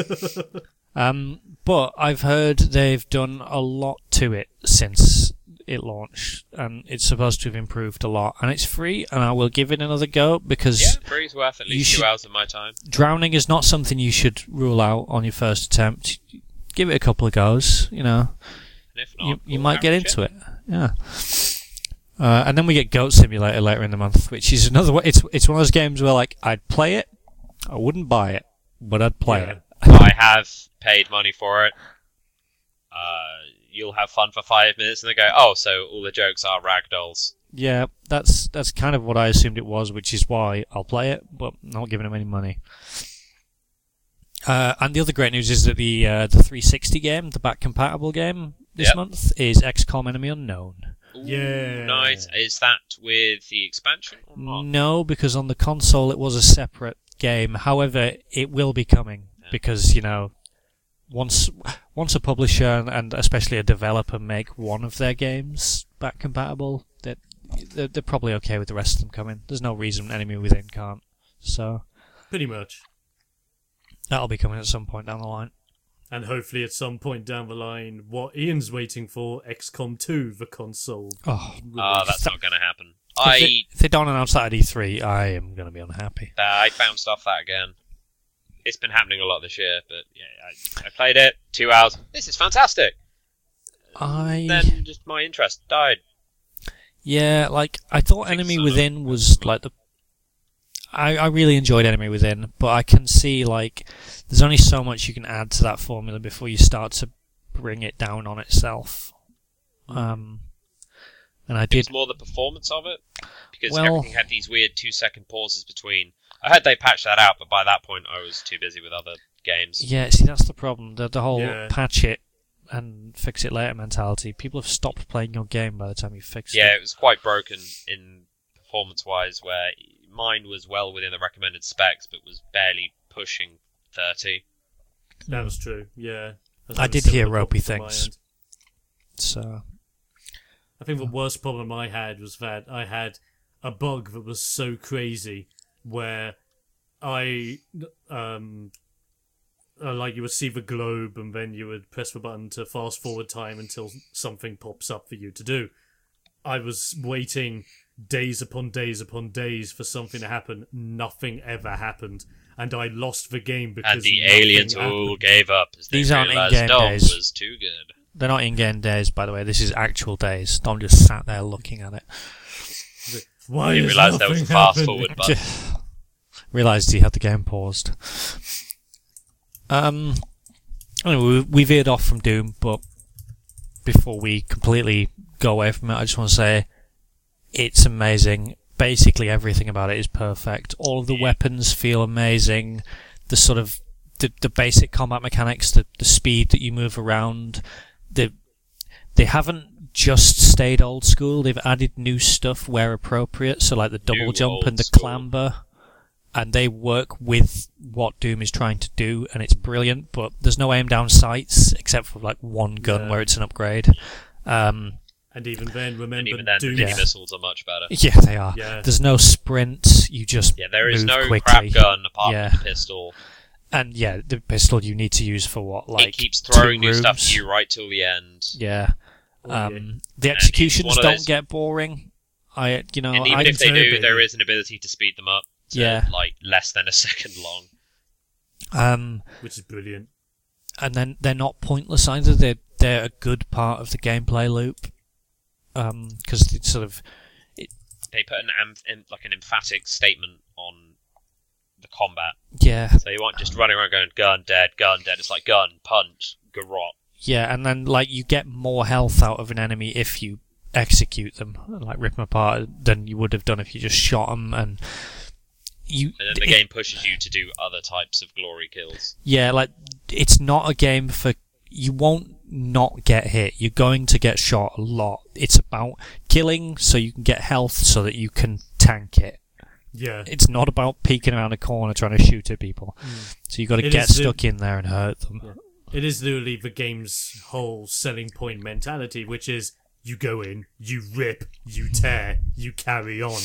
But I've heard they've done a lot to it since it launched, and it's supposed to have improved a lot. And it's free, and I will give it another go, because Yeah, free's worth at You least 2 should- hours of my time. Drowning is not something you should rule out on your first attempt. Give it a couple of goes, you know. And if not, You we'll might get average into it. Yeah. And then we get Goat Simulator later in the month, which is another way. It's one of those games where, like, I'd play it, I wouldn't buy it, but I'd play Yeah. it. I have paid money for it. You'll have fun for 5 minutes, and they go, "Oh, so all the jokes are ragdolls." Yeah, that's kind of what I assumed it was, which is why I'll play it, but not giving them any money. And the other great news is that the 360 game, the back-compatible game this Yep. month, is XCOM Enemy Unknown. Yeah. Nice. Is that with the expansion or not? No, because on the console it was a separate game. However, it will be coming, because, you know, once a publisher and especially a developer make one of their games back compatible, they're probably okay with the rest of them coming. There's no reason Enemy Within can't. So Pretty much. that'll be coming at some point down the line. And hopefully at some point down the line, what Ian's waiting for, XCOM 2, the console. Oh, That's not going to happen. if they don't announce that at E3, I am going to be unhappy. I bounced off that again. It's been happening a lot this year, but yeah, I played it 2 hours. This is fantastic. Then just my interest died. Yeah, like, I thought Enemy Within was like the... I really enjoyed Enemy Within, but I can see, like, there's only so much you can add to that formula before you start to bring it down on itself. And I did... It's more the performance of it, because Well- everything had these weird 2-second pauses between. I heard they patched that out, but by that point I was too busy with other games. Yeah, see, that's the problem. The whole Yeah. patch it and fix it later mentality. People have stopped playing your game by the time you fix Yeah, it. it was quite broken in performance-wise, where mine was well within the recommended specs, but was barely pushing 30. That was true, yeah. I did hear ropey things. So, I think the worst problem I had was that I had a bug that was so crazy where I like you would see the globe and then you would press the button to fast forward time until something pops up for you to do. I was waiting days upon days upon days for something to happen. Nothing ever happened. And I lost the game because And the nothing aliens happened. all gave up as they These aren't realized in-game Dom days. was too good. they're not in-game days, by the way. This is actual days. Dom just sat there looking at it. Why You is realised there was a nothing fast happening? forward button. Realised he had the game paused. Anyway, we veered off from Doom, but before we completely go away from it, I just want to say it's amazing. Basically everything about it is perfect. All of the weapons feel amazing. The sort of the basic combat mechanics, the speed that you move around, they haven't just stayed old school. They've added new stuff where appropriate. So like the double jump and the clamber, and they work with what Doom is trying to do, and it's brilliant. But there's no aim down sights except for like one gun where it's an upgrade. And even then, remember, and even then, the mini missiles are much better. Yeah, they are. Yeah. There's no sprint. You just there is move no quickly. crap gun apart from the pistol. And yeah, the pistol you need to use for what, like, it keeps throwing 2 new stuff rooms? to you right till the end. Yeah. The executions don't get boring. And even if they do, there is an ability to speed them up to like less than a second long. Which is brilliant. And then they're not pointless either. They're a good part of the gameplay loop. Because it's sort of they put an emphatic statement on the combat. Yeah. So you aren't just running around going gun dead. It's like gun, punch, garrot. Yeah, and then like you get more health out of an enemy if you execute them, like rip them apart, than you would have done if you just shot them. And then the game pushes you to do other types of glory kills. Yeah, like it's not a game for you won't not get hit. You're going to get shot a lot. It's about killing so you can get health so that you can tank it. Yeah. It's not about peeking around a corner trying to shoot at people. So you've got to get stuck in there and hurt them. Yeah. It is literally the game's whole selling point mentality, which is you go in, you rip, you tear, you carry on.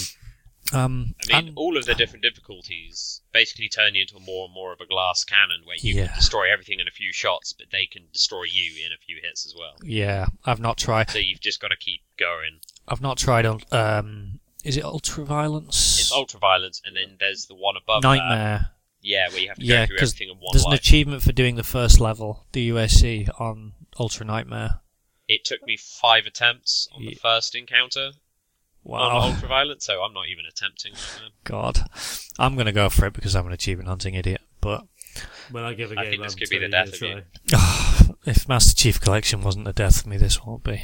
All of the different difficulties basically turn you into more and more of a glass cannon where you can destroy everything in a few shots, but they can destroy you in a few hits as well. Yeah, I've not tried. So you've just got to keep going. I've not tried is it Ultraviolence? It's Ultraviolence, and then there's the one above Nightmare. That. Yeah, where you have to go through everything in one there's life. An achievement for doing the first level, the USC, on Ultra Nightmare. It took me 5 attempts on the first encounter. Wow. On Ultraviolence, so I'm not even attempting right now. God. I'm going to go for it because I'm an achievement hunting idiot, but when I give a game, I think this could be the death of you. If Master Chief Collection wasn't the death of me, this won't be.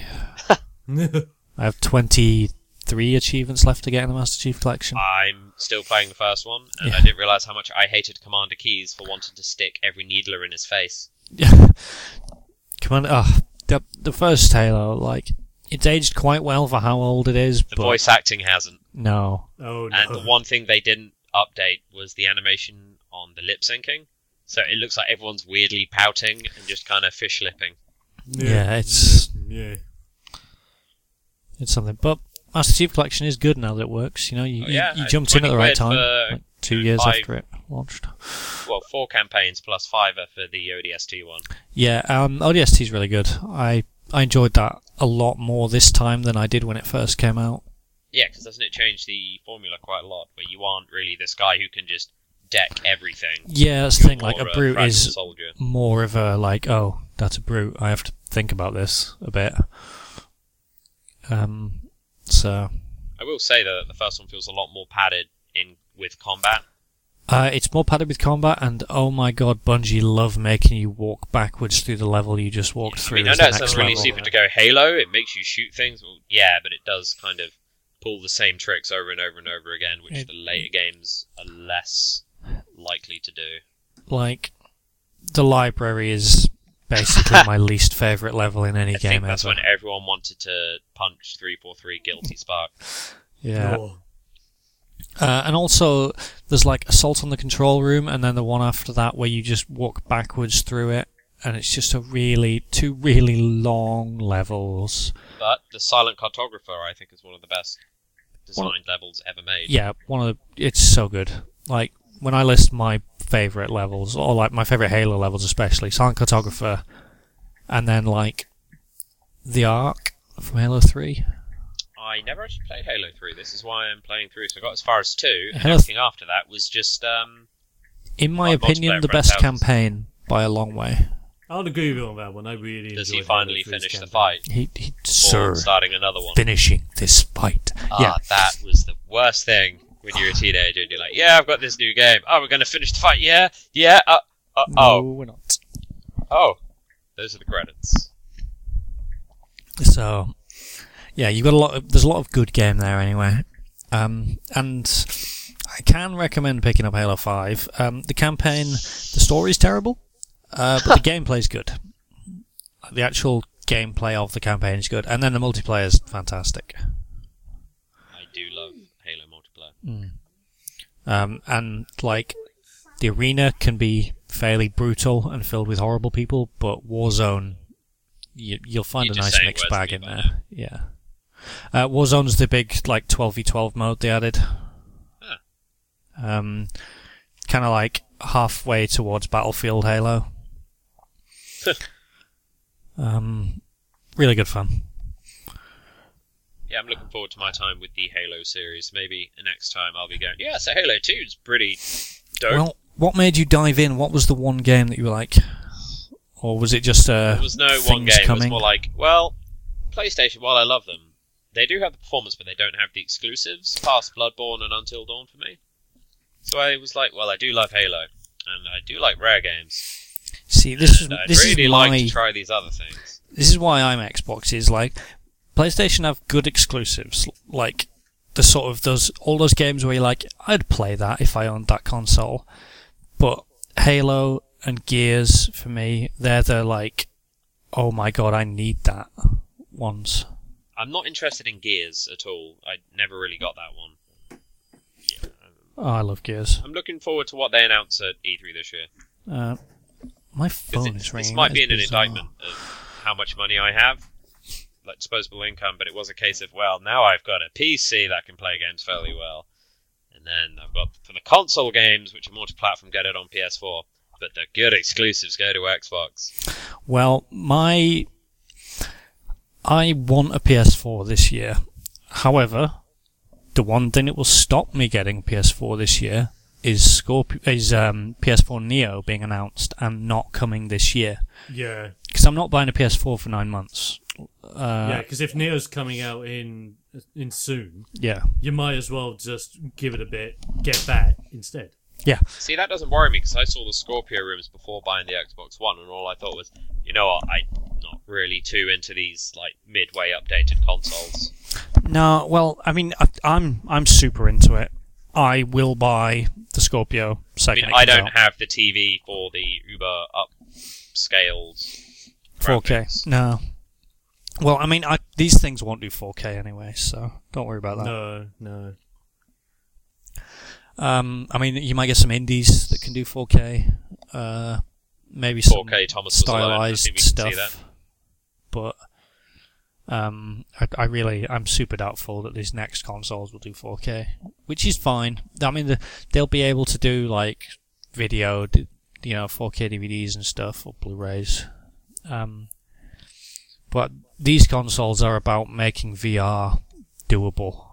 I have 23 achievements left to get in the Master Chief Collection. I'm still playing the first one, and I didn't realise how much I hated Commander Keyes for wanting to stick every needler in his face. The first Halo, like, it's aged quite well for how old it is. The voice acting hasn't. No. Oh, no. And the one thing they didn't update was the animation on the lip syncing. So it looks like everyone's weirdly pouting and just kind of fish lipping. Yeah, it's something. But Master Chief Collection is good now that it works. You know, you jumped in at the right time, like 2 years after it launched. Well, 4 campaigns plus 5 for the ODST one. Yeah, ODST is really good. I enjoyed that a lot more this time than I did when it first came out. Yeah, because doesn't it change the formula quite a lot, where you aren't really this guy who can just deck everything. Yeah, that's the thing, like a brute is soldier. More of a, like, oh, that's a brute, I have to think about this a bit. So I will say that the first one feels a lot more padded with combat. It's more padded with combat, and oh my god, Bungie love making you walk backwards through the level you just walked through. I know it sounds really stupid to go Halo, it makes you shoot things. Well, yeah, but it does kind of pull the same tricks over and over and over again, which the later games are less likely to do. Like, the library is basically my least favourite level in any game ever. That's when everyone wanted to punch 343 Guilty Spark. Yeah. Oh. And also, there's like Assault on the Control Room, and then the one after that where you just walk backwards through it, and it's just two really long levels. But the Silent Cartographer, I think, is one of the best designed levels ever made. Yeah, it's so good. Like, when I list my favourite levels, or like my favourite Halo levels especially, Silent Cartographer, and then like the Ark from Halo 3. I never actually played Halo 3. This is why I'm playing through. So I got as far as 2, and everything after that was just... in my opinion, the best campaign by a long way. I'll agree with you on that one. I really enjoyed Does he finally finish the fight? Sir, starting another one. Finishing this fight. That was the worst thing when you're a teenager and you're like, yeah, I've got this new game. Oh, we're going to finish the fight, yeah? Yeah? No, we're not. Oh, those are the credits. So, yeah, you've got there's a lot of good game there anyway. And I can recommend picking up Halo 5. The campaign, the story's terrible, but the gameplay's good. The actual gameplay of the campaign is good, and then the multiplayer is fantastic. I do love Halo multiplayer. And like the arena can be fairly brutal and filled with horrible people, but Warzone, you'll find a nice mixed bag in there. Yeah. Warzone's the big like 12v12 mode they added. Huh. Kind of like halfway towards Battlefield Halo. Really good fun. Yeah, I'm looking forward to my time with the Halo series. Maybe the next time I'll be going, yeah, so Halo 2 is pretty dope. Well, what made you dive in? What was the one game that you were like? Or was it just there was no one game. Coming? It was more like, well, PlayStation, while I love them, they do have the performance, but they don't have the exclusives past Bloodborne and Until Dawn for me. So I was like, well, I do love Halo, and I do like Rare games. See, this is like to try these other things. This is why I'm Xbox. Is like PlayStation have good exclusives, like the sort of all those games where you're like, I'd play that if I owned that console. But Halo and Gears for me, they're the like, oh my god, I need that ones. I'm not interested in Gears at all. I never really got that one. Yeah, Oh, I love Gears. I'm looking forward to what they announce at E3 this year. My phone is ringing. This might be an indictment of how much money I have, like disposable income, but it was a case of, well, now I've got a PC that can play games fairly well. And then I've got, for the console games, which are multi-platform, get it on PS4. But the good exclusives go to Xbox. Well, I want a PS4 this year. However, the one thing that will stop me getting PS4 this year is PS4 Neo being announced and not coming this year. Yeah. Because I'm not buying a PS4 for 9 months. Yeah, because if Neo's coming out in soon, yeah, you might as well just give it a bit, get that instead. Yeah. See, that doesn't worry me, because I saw the Scorpio rooms before buying the Xbox One, and all I thought was, you know what, I'm not really too into these like midway updated consoles. No, well, I mean, I'm super into it. I will buy the Scorpio second. I don't have the TV for the uber upscaled 4K. graphics. No. Well, I mean, these things won't do 4K anyway, so don't worry about that. No. I mean, you might get some indies that can do 4K. Maybe some 4K Thomas stylized stuff. But I'm super doubtful that these next consoles will do 4K, which is fine. I mean, they'll be able to do like video, 4K DVDs and stuff, or Blu-rays. But these consoles are about making VR doable.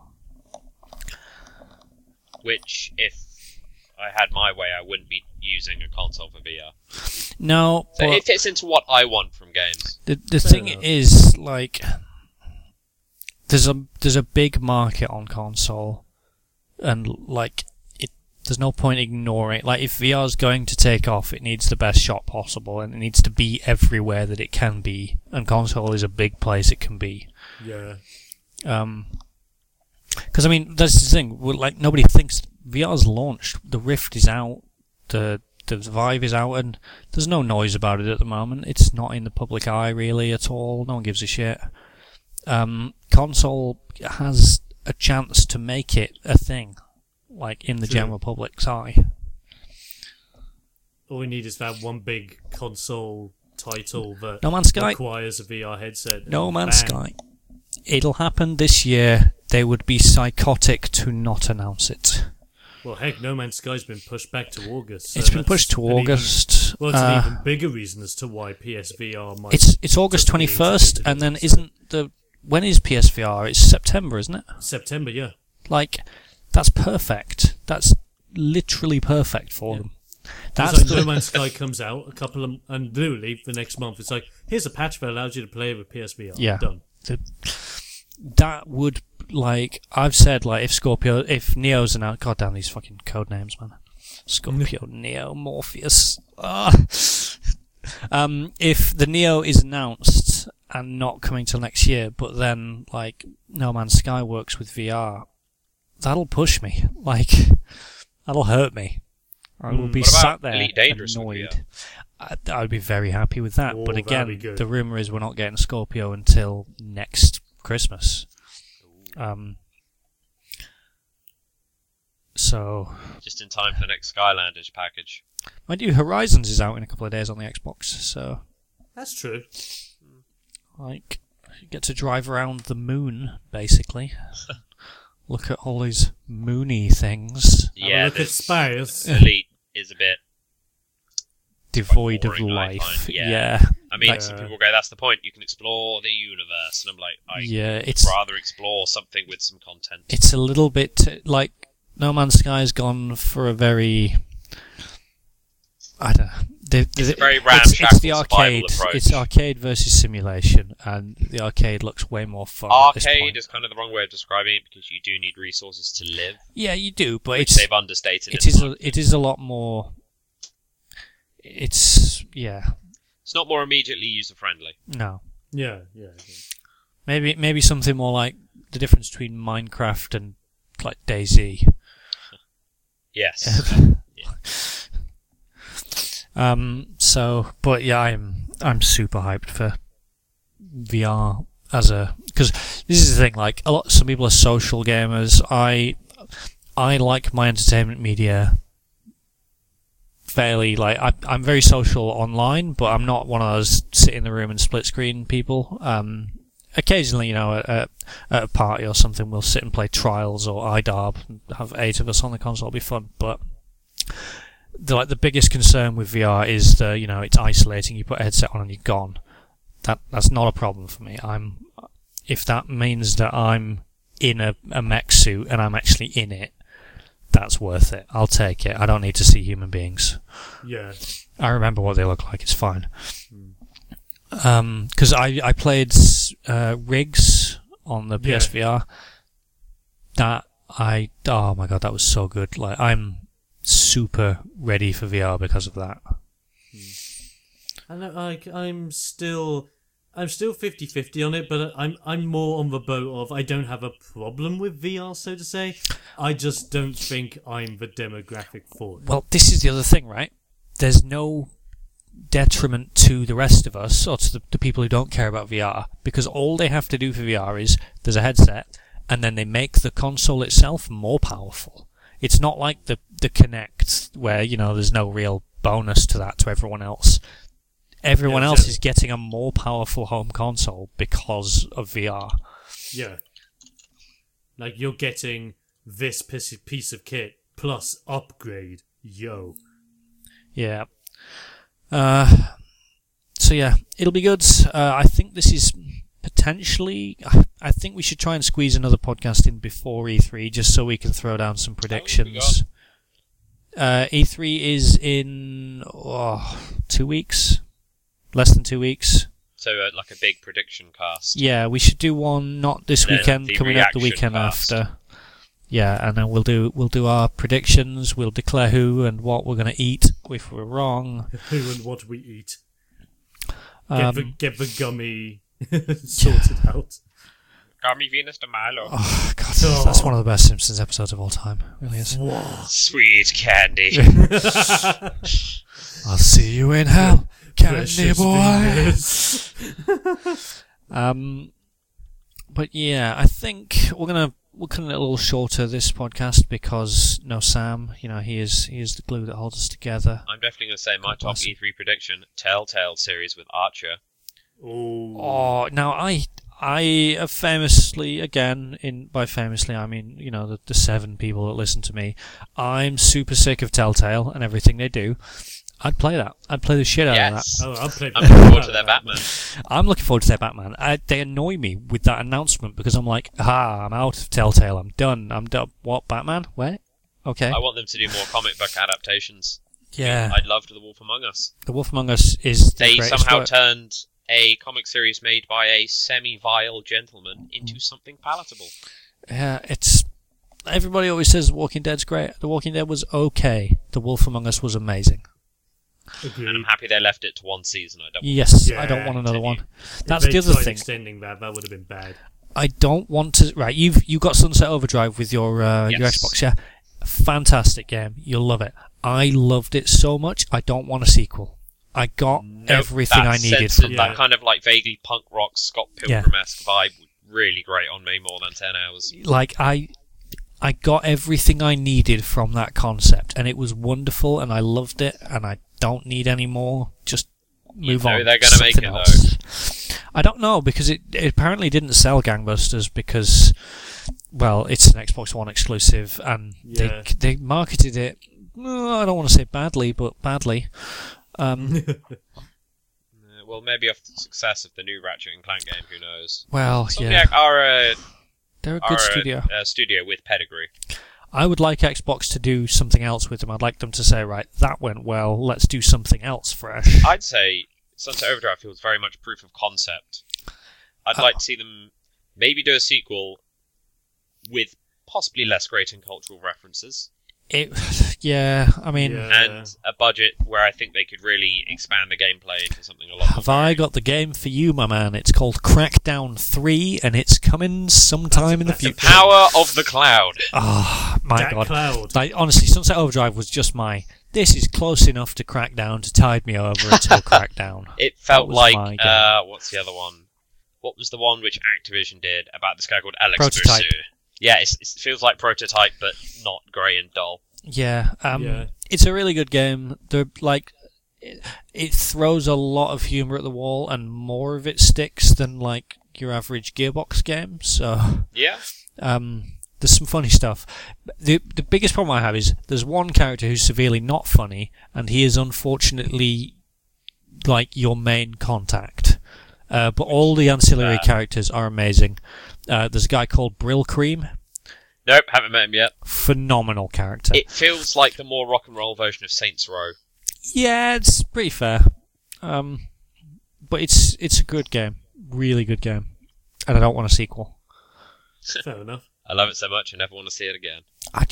Which, if I had my way, I wouldn't be using a console for VR. No, so it fits into what I want from games. The thing is, like, there's a big market on console, and like there's no point ignoring. Like, if VR is going to take off, it needs the best shot possible, and it needs to be everywhere that it can be. And console is a big place it can be. Yeah. Because I mean, that's the thing. Like, nobody thinks VR's launched. The Rift is out. The Vive is out, and there's no noise about it at the moment. It's not in the public eye really at all. No one gives a shit. Console has a chance to make it a thing, like in the general public's eye. All we need is that one big console title that No Man's Sky requires a VR headset. No Man's Sky. It'll happen this year. They would be psychotic to not announce it. Well, heck, No Man's Sky's been pushed back to August. So it's been pushed to August. It's an even bigger reason as to why PSVR might... It's August 21st, and then when is PSVR? It's September, isn't it? September, yeah. Like, that's perfect. That's literally perfect for them. That's like No Man's Sky comes out and literally the next month it's like, here's a patch that allows you to play with PSVR. Yeah. Done. That would, like I've said, like if Neo's announced, god damn these fucking code names, man. Scorpio, Neo, Morpheus. If the Neo is announced and not coming till next year, but then like No Man's Sky works with VR, that'll push me. Like that'll hurt me. I will be sat there Elite Dangerous annoyed. I'd be very happy with that. Oh, but again, that'd be good. the rumour is we're not getting Scorpio until next Christmas. So Just in time for the next Skylanders package. mind you, Horizons is out in a couple of days on the Xbox, so That's true. like you get to drive around the moon, basically. Look at all these moony things Yeah, Look at space. Elite is a bit. devoid of boring, I life. find, yeah. Yeah. I mean, Like- some people go, "That's the point. You can explore the universe," and I'm like, I'd It's rather explore something with some content. it's a little bit like No Man's Sky's gone for a very I don't know. It's a very it's ramshackle the survival arcade. approach. It's arcade versus simulation, and the arcade looks way more fun. at this Arcade point. is kind of the wrong way of describing it because you do need resources to live. Yeah, you do, but Which it's they've understated. it is a lot more. It's It's not more immediately user friendly. no. Yeah. Maybe something more like the difference between Minecraft and like DayZ. Yes. But yeah, I'm super hyped for VR because this is the thing. Like some people are social gamers. I like my entertainment media fairly. Like I'm very social online, but I'm not one of those sit in the room and split screen people. Occasionally, at a party or something, we'll sit and play Trials or iDarb and have 8 of us on the console. It'll be fun, but the biggest concern with VR is it's isolating. You put a headset on and you're gone. That's not a problem for me. If that means that I'm in a mech suit and I'm actually in it, that's worth it. I'll take it. I don't need to see human beings. Yeah. I remember what they look like. It's fine. Because I played Rigs on the PSVR. Oh my god, that was so good. Like I'm super ready for VR because of that. And I'm still 50-50 on it, but I'm more on the boat of I don't have a problem with VR, so to say. I just don't think I'm the demographic for it. Well, this is the other thing, right? There's no detriment to the rest of us, or to the people who don't care about VR, because all they have to do for VR is there's a headset, and then they make the console itself more powerful. It's not like the Kinect, where, there's no real bonus to that to everyone else. Everyone else is getting a more powerful home console because of VR. Yeah. Like, you're getting this piece of kit plus upgrade. Yo. Yeah. So yeah, it'll be good. I think this is potentially... I think we should try and squeeze another podcast in before E3, just so we can throw down some predictions. E3 is in 2 weeks. Less than 2 weeks. So like a big prediction cast. Yeah, we should do one not this Then weekend, the coming up the reaction weekend cast. after. Yeah, and then we'll do our predictions. We'll declare who and what we're going to eat if we're wrong. Who and what we eat. Um, Get the gummy sorted out. Gummy Venus de Milo. Oh god, that's one of the best Simpsons episodes of all time. It really is. Sweet candy. I'll see you in hell, candy Precious boy. fingers. But yeah, I think we're cutting it a little shorter this podcast because no Sam, he is the glue that holds us together. I'm definitely going to say my top bless him. E3 prediction: Telltale series with Archer. Oh. Now I have famously, by famously I mean, the 7 people that listen to me, I'm super sick of Telltale and everything they do. I'd play that. I'd play the shit out of that. Yes. Oh, I'll play. I'm looking forward to their Batman. I'm looking forward to their Batman. They annoy me with that announcement because I'm like, I'm out of Telltale. I'm done. What, Batman? Where? Okay. I want them to do more comic book adaptations. Yeah. I loved The Wolf Among Us. The Wolf Among Us is the They greatest somehow work. turned a comic series made by a semi-vile gentleman into something palatable. Yeah, it's... Everybody always says The Walking Dead's great. The Walking Dead was okay. The Wolf Among Us was amazing. Agreed. And I'm happy they left it to one season. I don't. Yes, Yeah, I don't want another continue. one. That's the other thing. Extending that would have been bad. I don't want to... Right, you got Sunset Overdrive with your Yes. Xbox, yeah? Fantastic game. You'll love it. I loved it so much, I don't want a sequel. I got everything I needed from that that. kind of like vaguely punk rock Scott Pilgrim-esque vibe was really great on me more than 10 hours. Like, I got everything I needed from that concept, and it was wonderful, and I loved it, and I don't need any more. Just move on. They're going to make it, though. I don't know, because it apparently didn't sell gangbusters because, well, it's an Xbox One exclusive, and they marketed it, I don't want to say badly, but badly. Well, maybe off the success of the new Ratchet and Clank game, who knows? Well, Insomniac are they're a good studio. A studio with pedigree. I would like Xbox to do something else with them. I'd like them to say, right, that went well, let's do something else fresh. I'd say Sunset Overdrive feels very much proof of concept. I'd like to see them maybe do a sequel with possibly less grating cultural references. I mean... And a budget where I think they could really expand the gameplay into something a lot more... Have I got the game for you, my man? It's called Crackdown 3, and it's coming sometime in the future. Power of the cloud. Oh, my that God. Cloud. Like, honestly, Sunset Overdrive was just this is close enough to Crackdown to tide me over until Crackdown. It felt my like... game. what's the other one? What was the one which Activision did about this guy called Alex Prototype. Boussu? Yeah, it feels like Prototype, but not grey and dull. Yeah, it's a really good game. It throws a lot of humour at the wall, and more of it sticks than like your average Gearbox game. So yeah, there's some funny stuff. The biggest problem I have is there's one character who's severely not funny, and he is unfortunately like your main contact. But all the ancillary characters are amazing. There's a guy called Brill Cream. Nope, haven't met him yet. Phenomenal character. It feels like the more rock and roll version of Saints Row. Yeah, it's pretty fair. But it's a good game. Really good game. And I don't want a sequel. Fair enough. I love it so much I never want to see it again.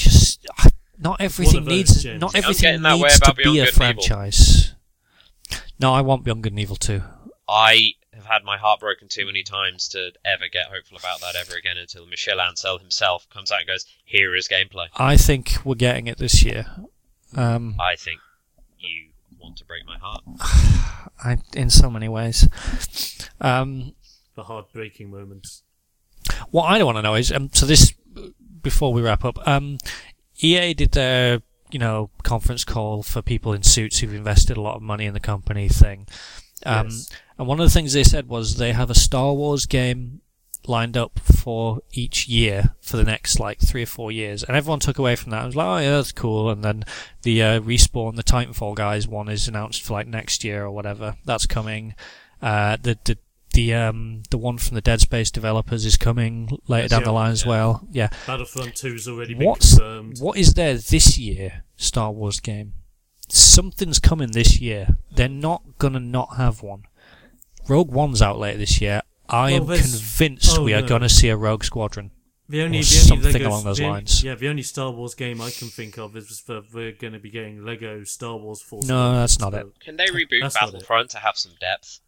Not everything needs to be a franchise. No, I want Beyond Good and Evil 2. I have had my heart broken too many times to ever get hopeful about that ever again until Michel Ancel himself comes out and goes, here is gameplay. I think we're getting it this year. I think you want to break my heart. In so many ways. The heartbreaking moments. What I don't want to know is, so this, before we wrap up, EA did their, conference call for people in suits who've invested a lot of money in the company thing. Yes. And one of the things they said was they have a Star Wars game lined up for each year for the next 3 or 4 years, and everyone took away from that. I was like, oh yeah, that's cool. And then the Respawn, the Titanfall guys one is announced for next year or whatever. That's coming. The one from the Dead Space developers is coming later down the line as well. Yeah. Battlefront 2's already been confirmed. What is there this year? Star Wars game. Something's coming this year. They're not gonna not have one. Rogue One's out later this year. I am convinced we are gonna see a Rogue Squadron. Something along those lines. Yeah, the only Star Wars game I can think of is we're going to be getting Lego Star Wars Force. No, that's not it. Can they reboot Battlefront to have some depth?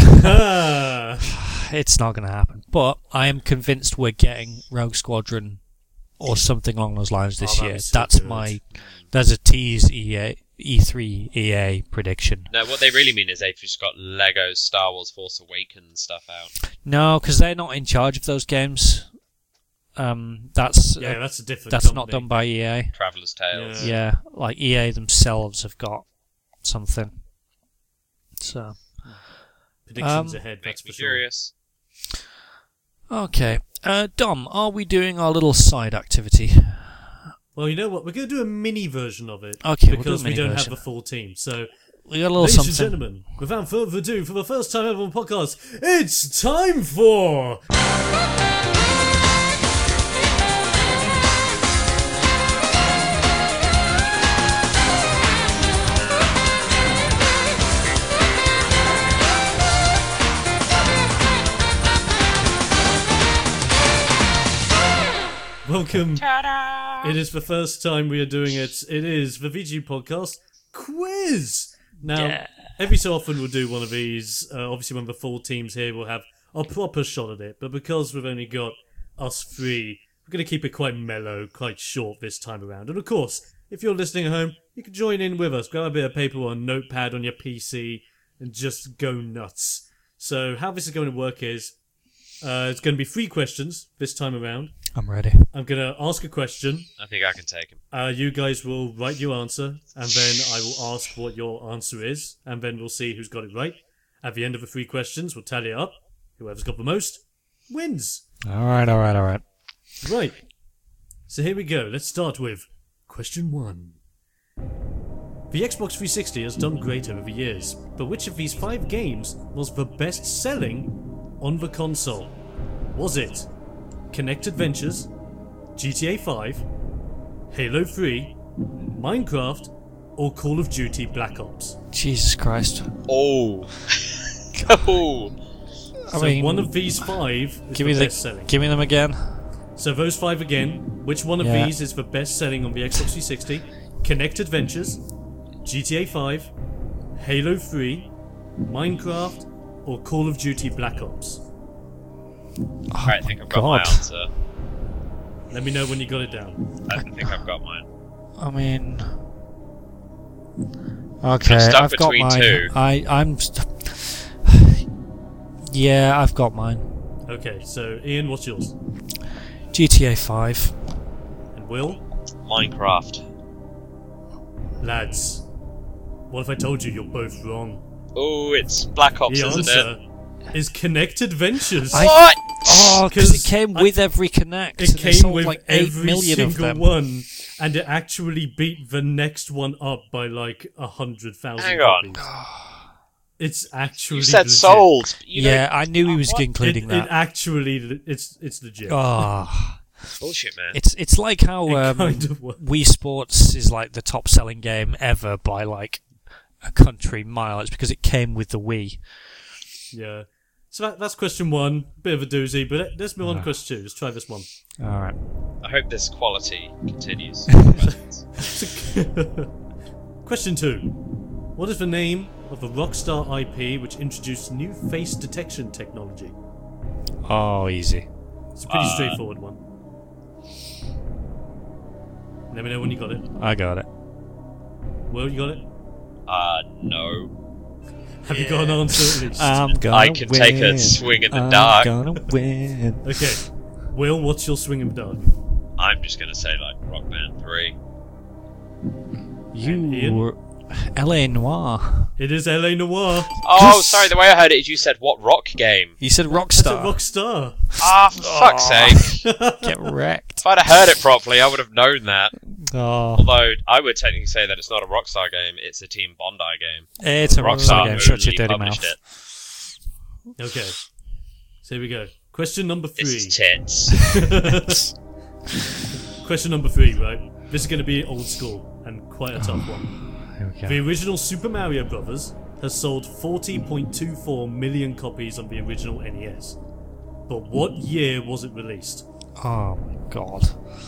It's not going to happen. But I am convinced we're getting Rogue Squadron or something along those lines this year. There's a tease E3 EA prediction. No, what they really mean is they've just got Lego Star Wars Force Awakens stuff out. No, because they're not in charge of those games. That's a different. That's company. not done by EA. Traveller's Tales. Yeah, EA themselves have got something. So predictions ahead. Makes That's me for sure. curious. Okay, Dom, are we doing our little side activity? Well, you know what? We're going to do a mini version of it. Okay, because we don't version. have a full team. So, we got a little ladies something. and gentlemen, without further ado, for the first time ever on the podcast, it's time for. welcome. Ta-da! It is the first time we are doing it. It is the VG Podcast Quiz. Now, Yeah. every so often we'll do one of these. Obviously, when the full team's here, we'll have a proper shot at it. But because we've only got us three, we're going to keep it quite mellow, quite short this time around. And of course, if you're listening at home, you can join in with us. Grab a bit of paper or a notepad on your PC and just go nuts. So how this is going to work is, it's going to be 3 questions this time around. I'm ready. I'm going to ask a question. I think I can take him. You guys will write your answer, and then I will ask what your answer is, and then we'll see who's got it right. At the end of the 3 questions, we'll tally it up. Whoever's got the most wins. All right. Right. So here we go. Let's start with question 1. The Xbox 360 has done great over the years, but which of these 5 games was the best selling on the console? Was it Kinect Adventures, GTA 5, Halo 3, Minecraft, or Call of Duty Black Ops? Jesus Christ. Oh. Oh. So one of these 5 is Give the me best selling. Give me them again. So those 5 again, which one of Yeah. these is the best selling on the Xbox 360? Kinect Adventures, GTA 5, Halo 3, Minecraft, or Call of Duty Black Ops? I think I've got my God. answer. Let me know when you got it down. I think I've got mine. I mean, okay, I'm stuck I've got between mine. 2. Yeah, I've got mine. Okay, so Ian, what's yours? GTA 5. And Will? Minecraft. Lads, what if I told you you're both wrong? Oh, it's Black Ops, The isn't it? answer is Kinect Adventures. What? Oh, because 'Cause it came with every Kinect. It and they came sold with like 8 every million of single them. one, and it actually beat the next one up by like 100,000 Hang on. copies. It's actually You said legit. sold. You know, Yeah, I knew he was What? including It that. actually, it's legit. Oh, bullshit, man. it's like how It kind of works. Wii Sports is like the top selling game ever by like a country mile. It's because it came with the Wii. Yeah. So that's question 1. Bit of a doozy, but let's move on to question 2. Let's try this one. All right. I hope this quality continues. Question 2. What is the name of the Rockstar IP which introduced new face detection technology? Oh, easy. It's a pretty straightforward one. Let me know when you got it. I got it. Will, you got it? No. Have you got an answer at least? I'm gonna I can win. take a swing in the I'm dark. gonna win. Okay. Will, what's your swing in the dark? I'm just gonna say like Rock Band 3. Ian? You were L.A. Noir. It is LA Noire. Oh, sorry. The way I heard it is you said what rock game? You said That's a Rockstar. Rockstar. Ah, for fuck's sake! Get wrecked. If I'd have heard it properly, I would have known that. Oh, Although I would technically say that it's not a Rockstar game; it's a Team Bondi game. it's a Rockstar game. Shut your only dirty published mouth. it. Okay. So here we go. Question number 3. It's tits. Question number 3, right? This is going to be old school and quite a tough one. Here we go. The original Super Mario Bros. Has sold 40.24 million copies on the original NES. But what year was it released? Oh my god.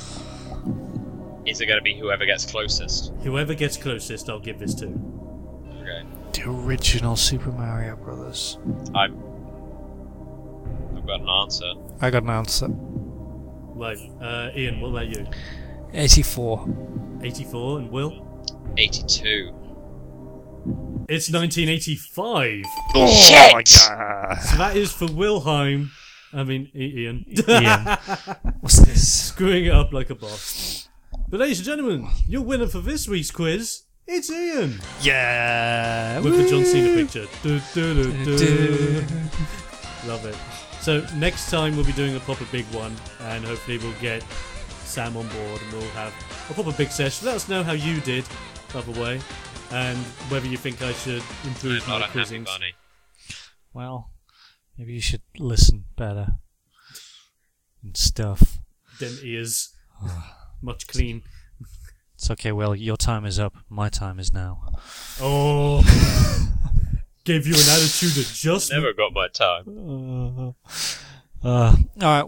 Is it going to be whoever gets closest? Whoever gets closest, I'll give this to. Okay. The original Super Mario Brothers. I've got an answer. I got an answer. Right, Ian, what about you? 84. 84, and Will? 82. It's 1985. Shit! So that is for Wilhelm. I mean, Ian. Ian. What's this? Screwing it up like a boss. But ladies and gentlemen, your winner for this week's quiz, it's Ian. Yeah. With the John Cena picture. Du, du, du, du. Love it. So next time we'll be doing a proper big one, and hopefully we'll get Sam on board and we'll have a proper big session. Let us know how you did, by the way, and whether you think I should improve I'm my not a happy quizzings. bunny. Well, maybe you should listen better. And stuff. Them ears. Much clean. It's okay, Will. Your time is up. My time is now. Oh. Gave you an attitude adjustment. Never got my time. Alright, well,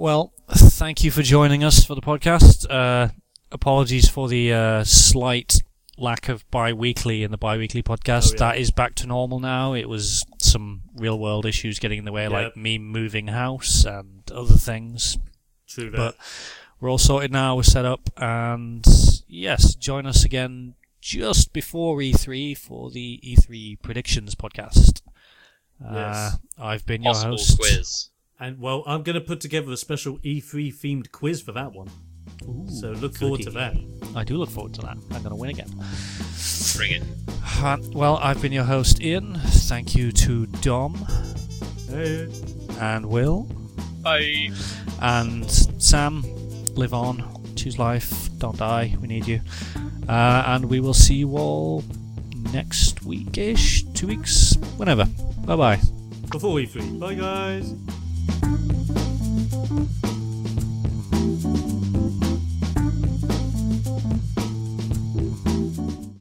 thank you for joining us for the podcast. Apologies for the slight lack of bi-weekly in the bi-weekly podcast. Oh, yeah. That is back to normal now. It was some real-world issues getting in the way, like me moving house and other things. True that. But we're all sorted now. We're set up. And yes, join us again just before E3 for the E3 Predictions podcast. Yes. I've been your Possible host. quiz. And, well, I'm going to put together a special E3-themed quiz for that one. Ooh, So look forward to that. I do look forward to that. I'm going to win again. Bring it. Well, I've been your host, Ian. Thank you to Dom Hey. and Will Bye. and Sam. Live on, choose life, don't die. We need you. And we will see you all next week-ish, 2 weeks, whenever. Bye bye. Before E3. Bye, guys.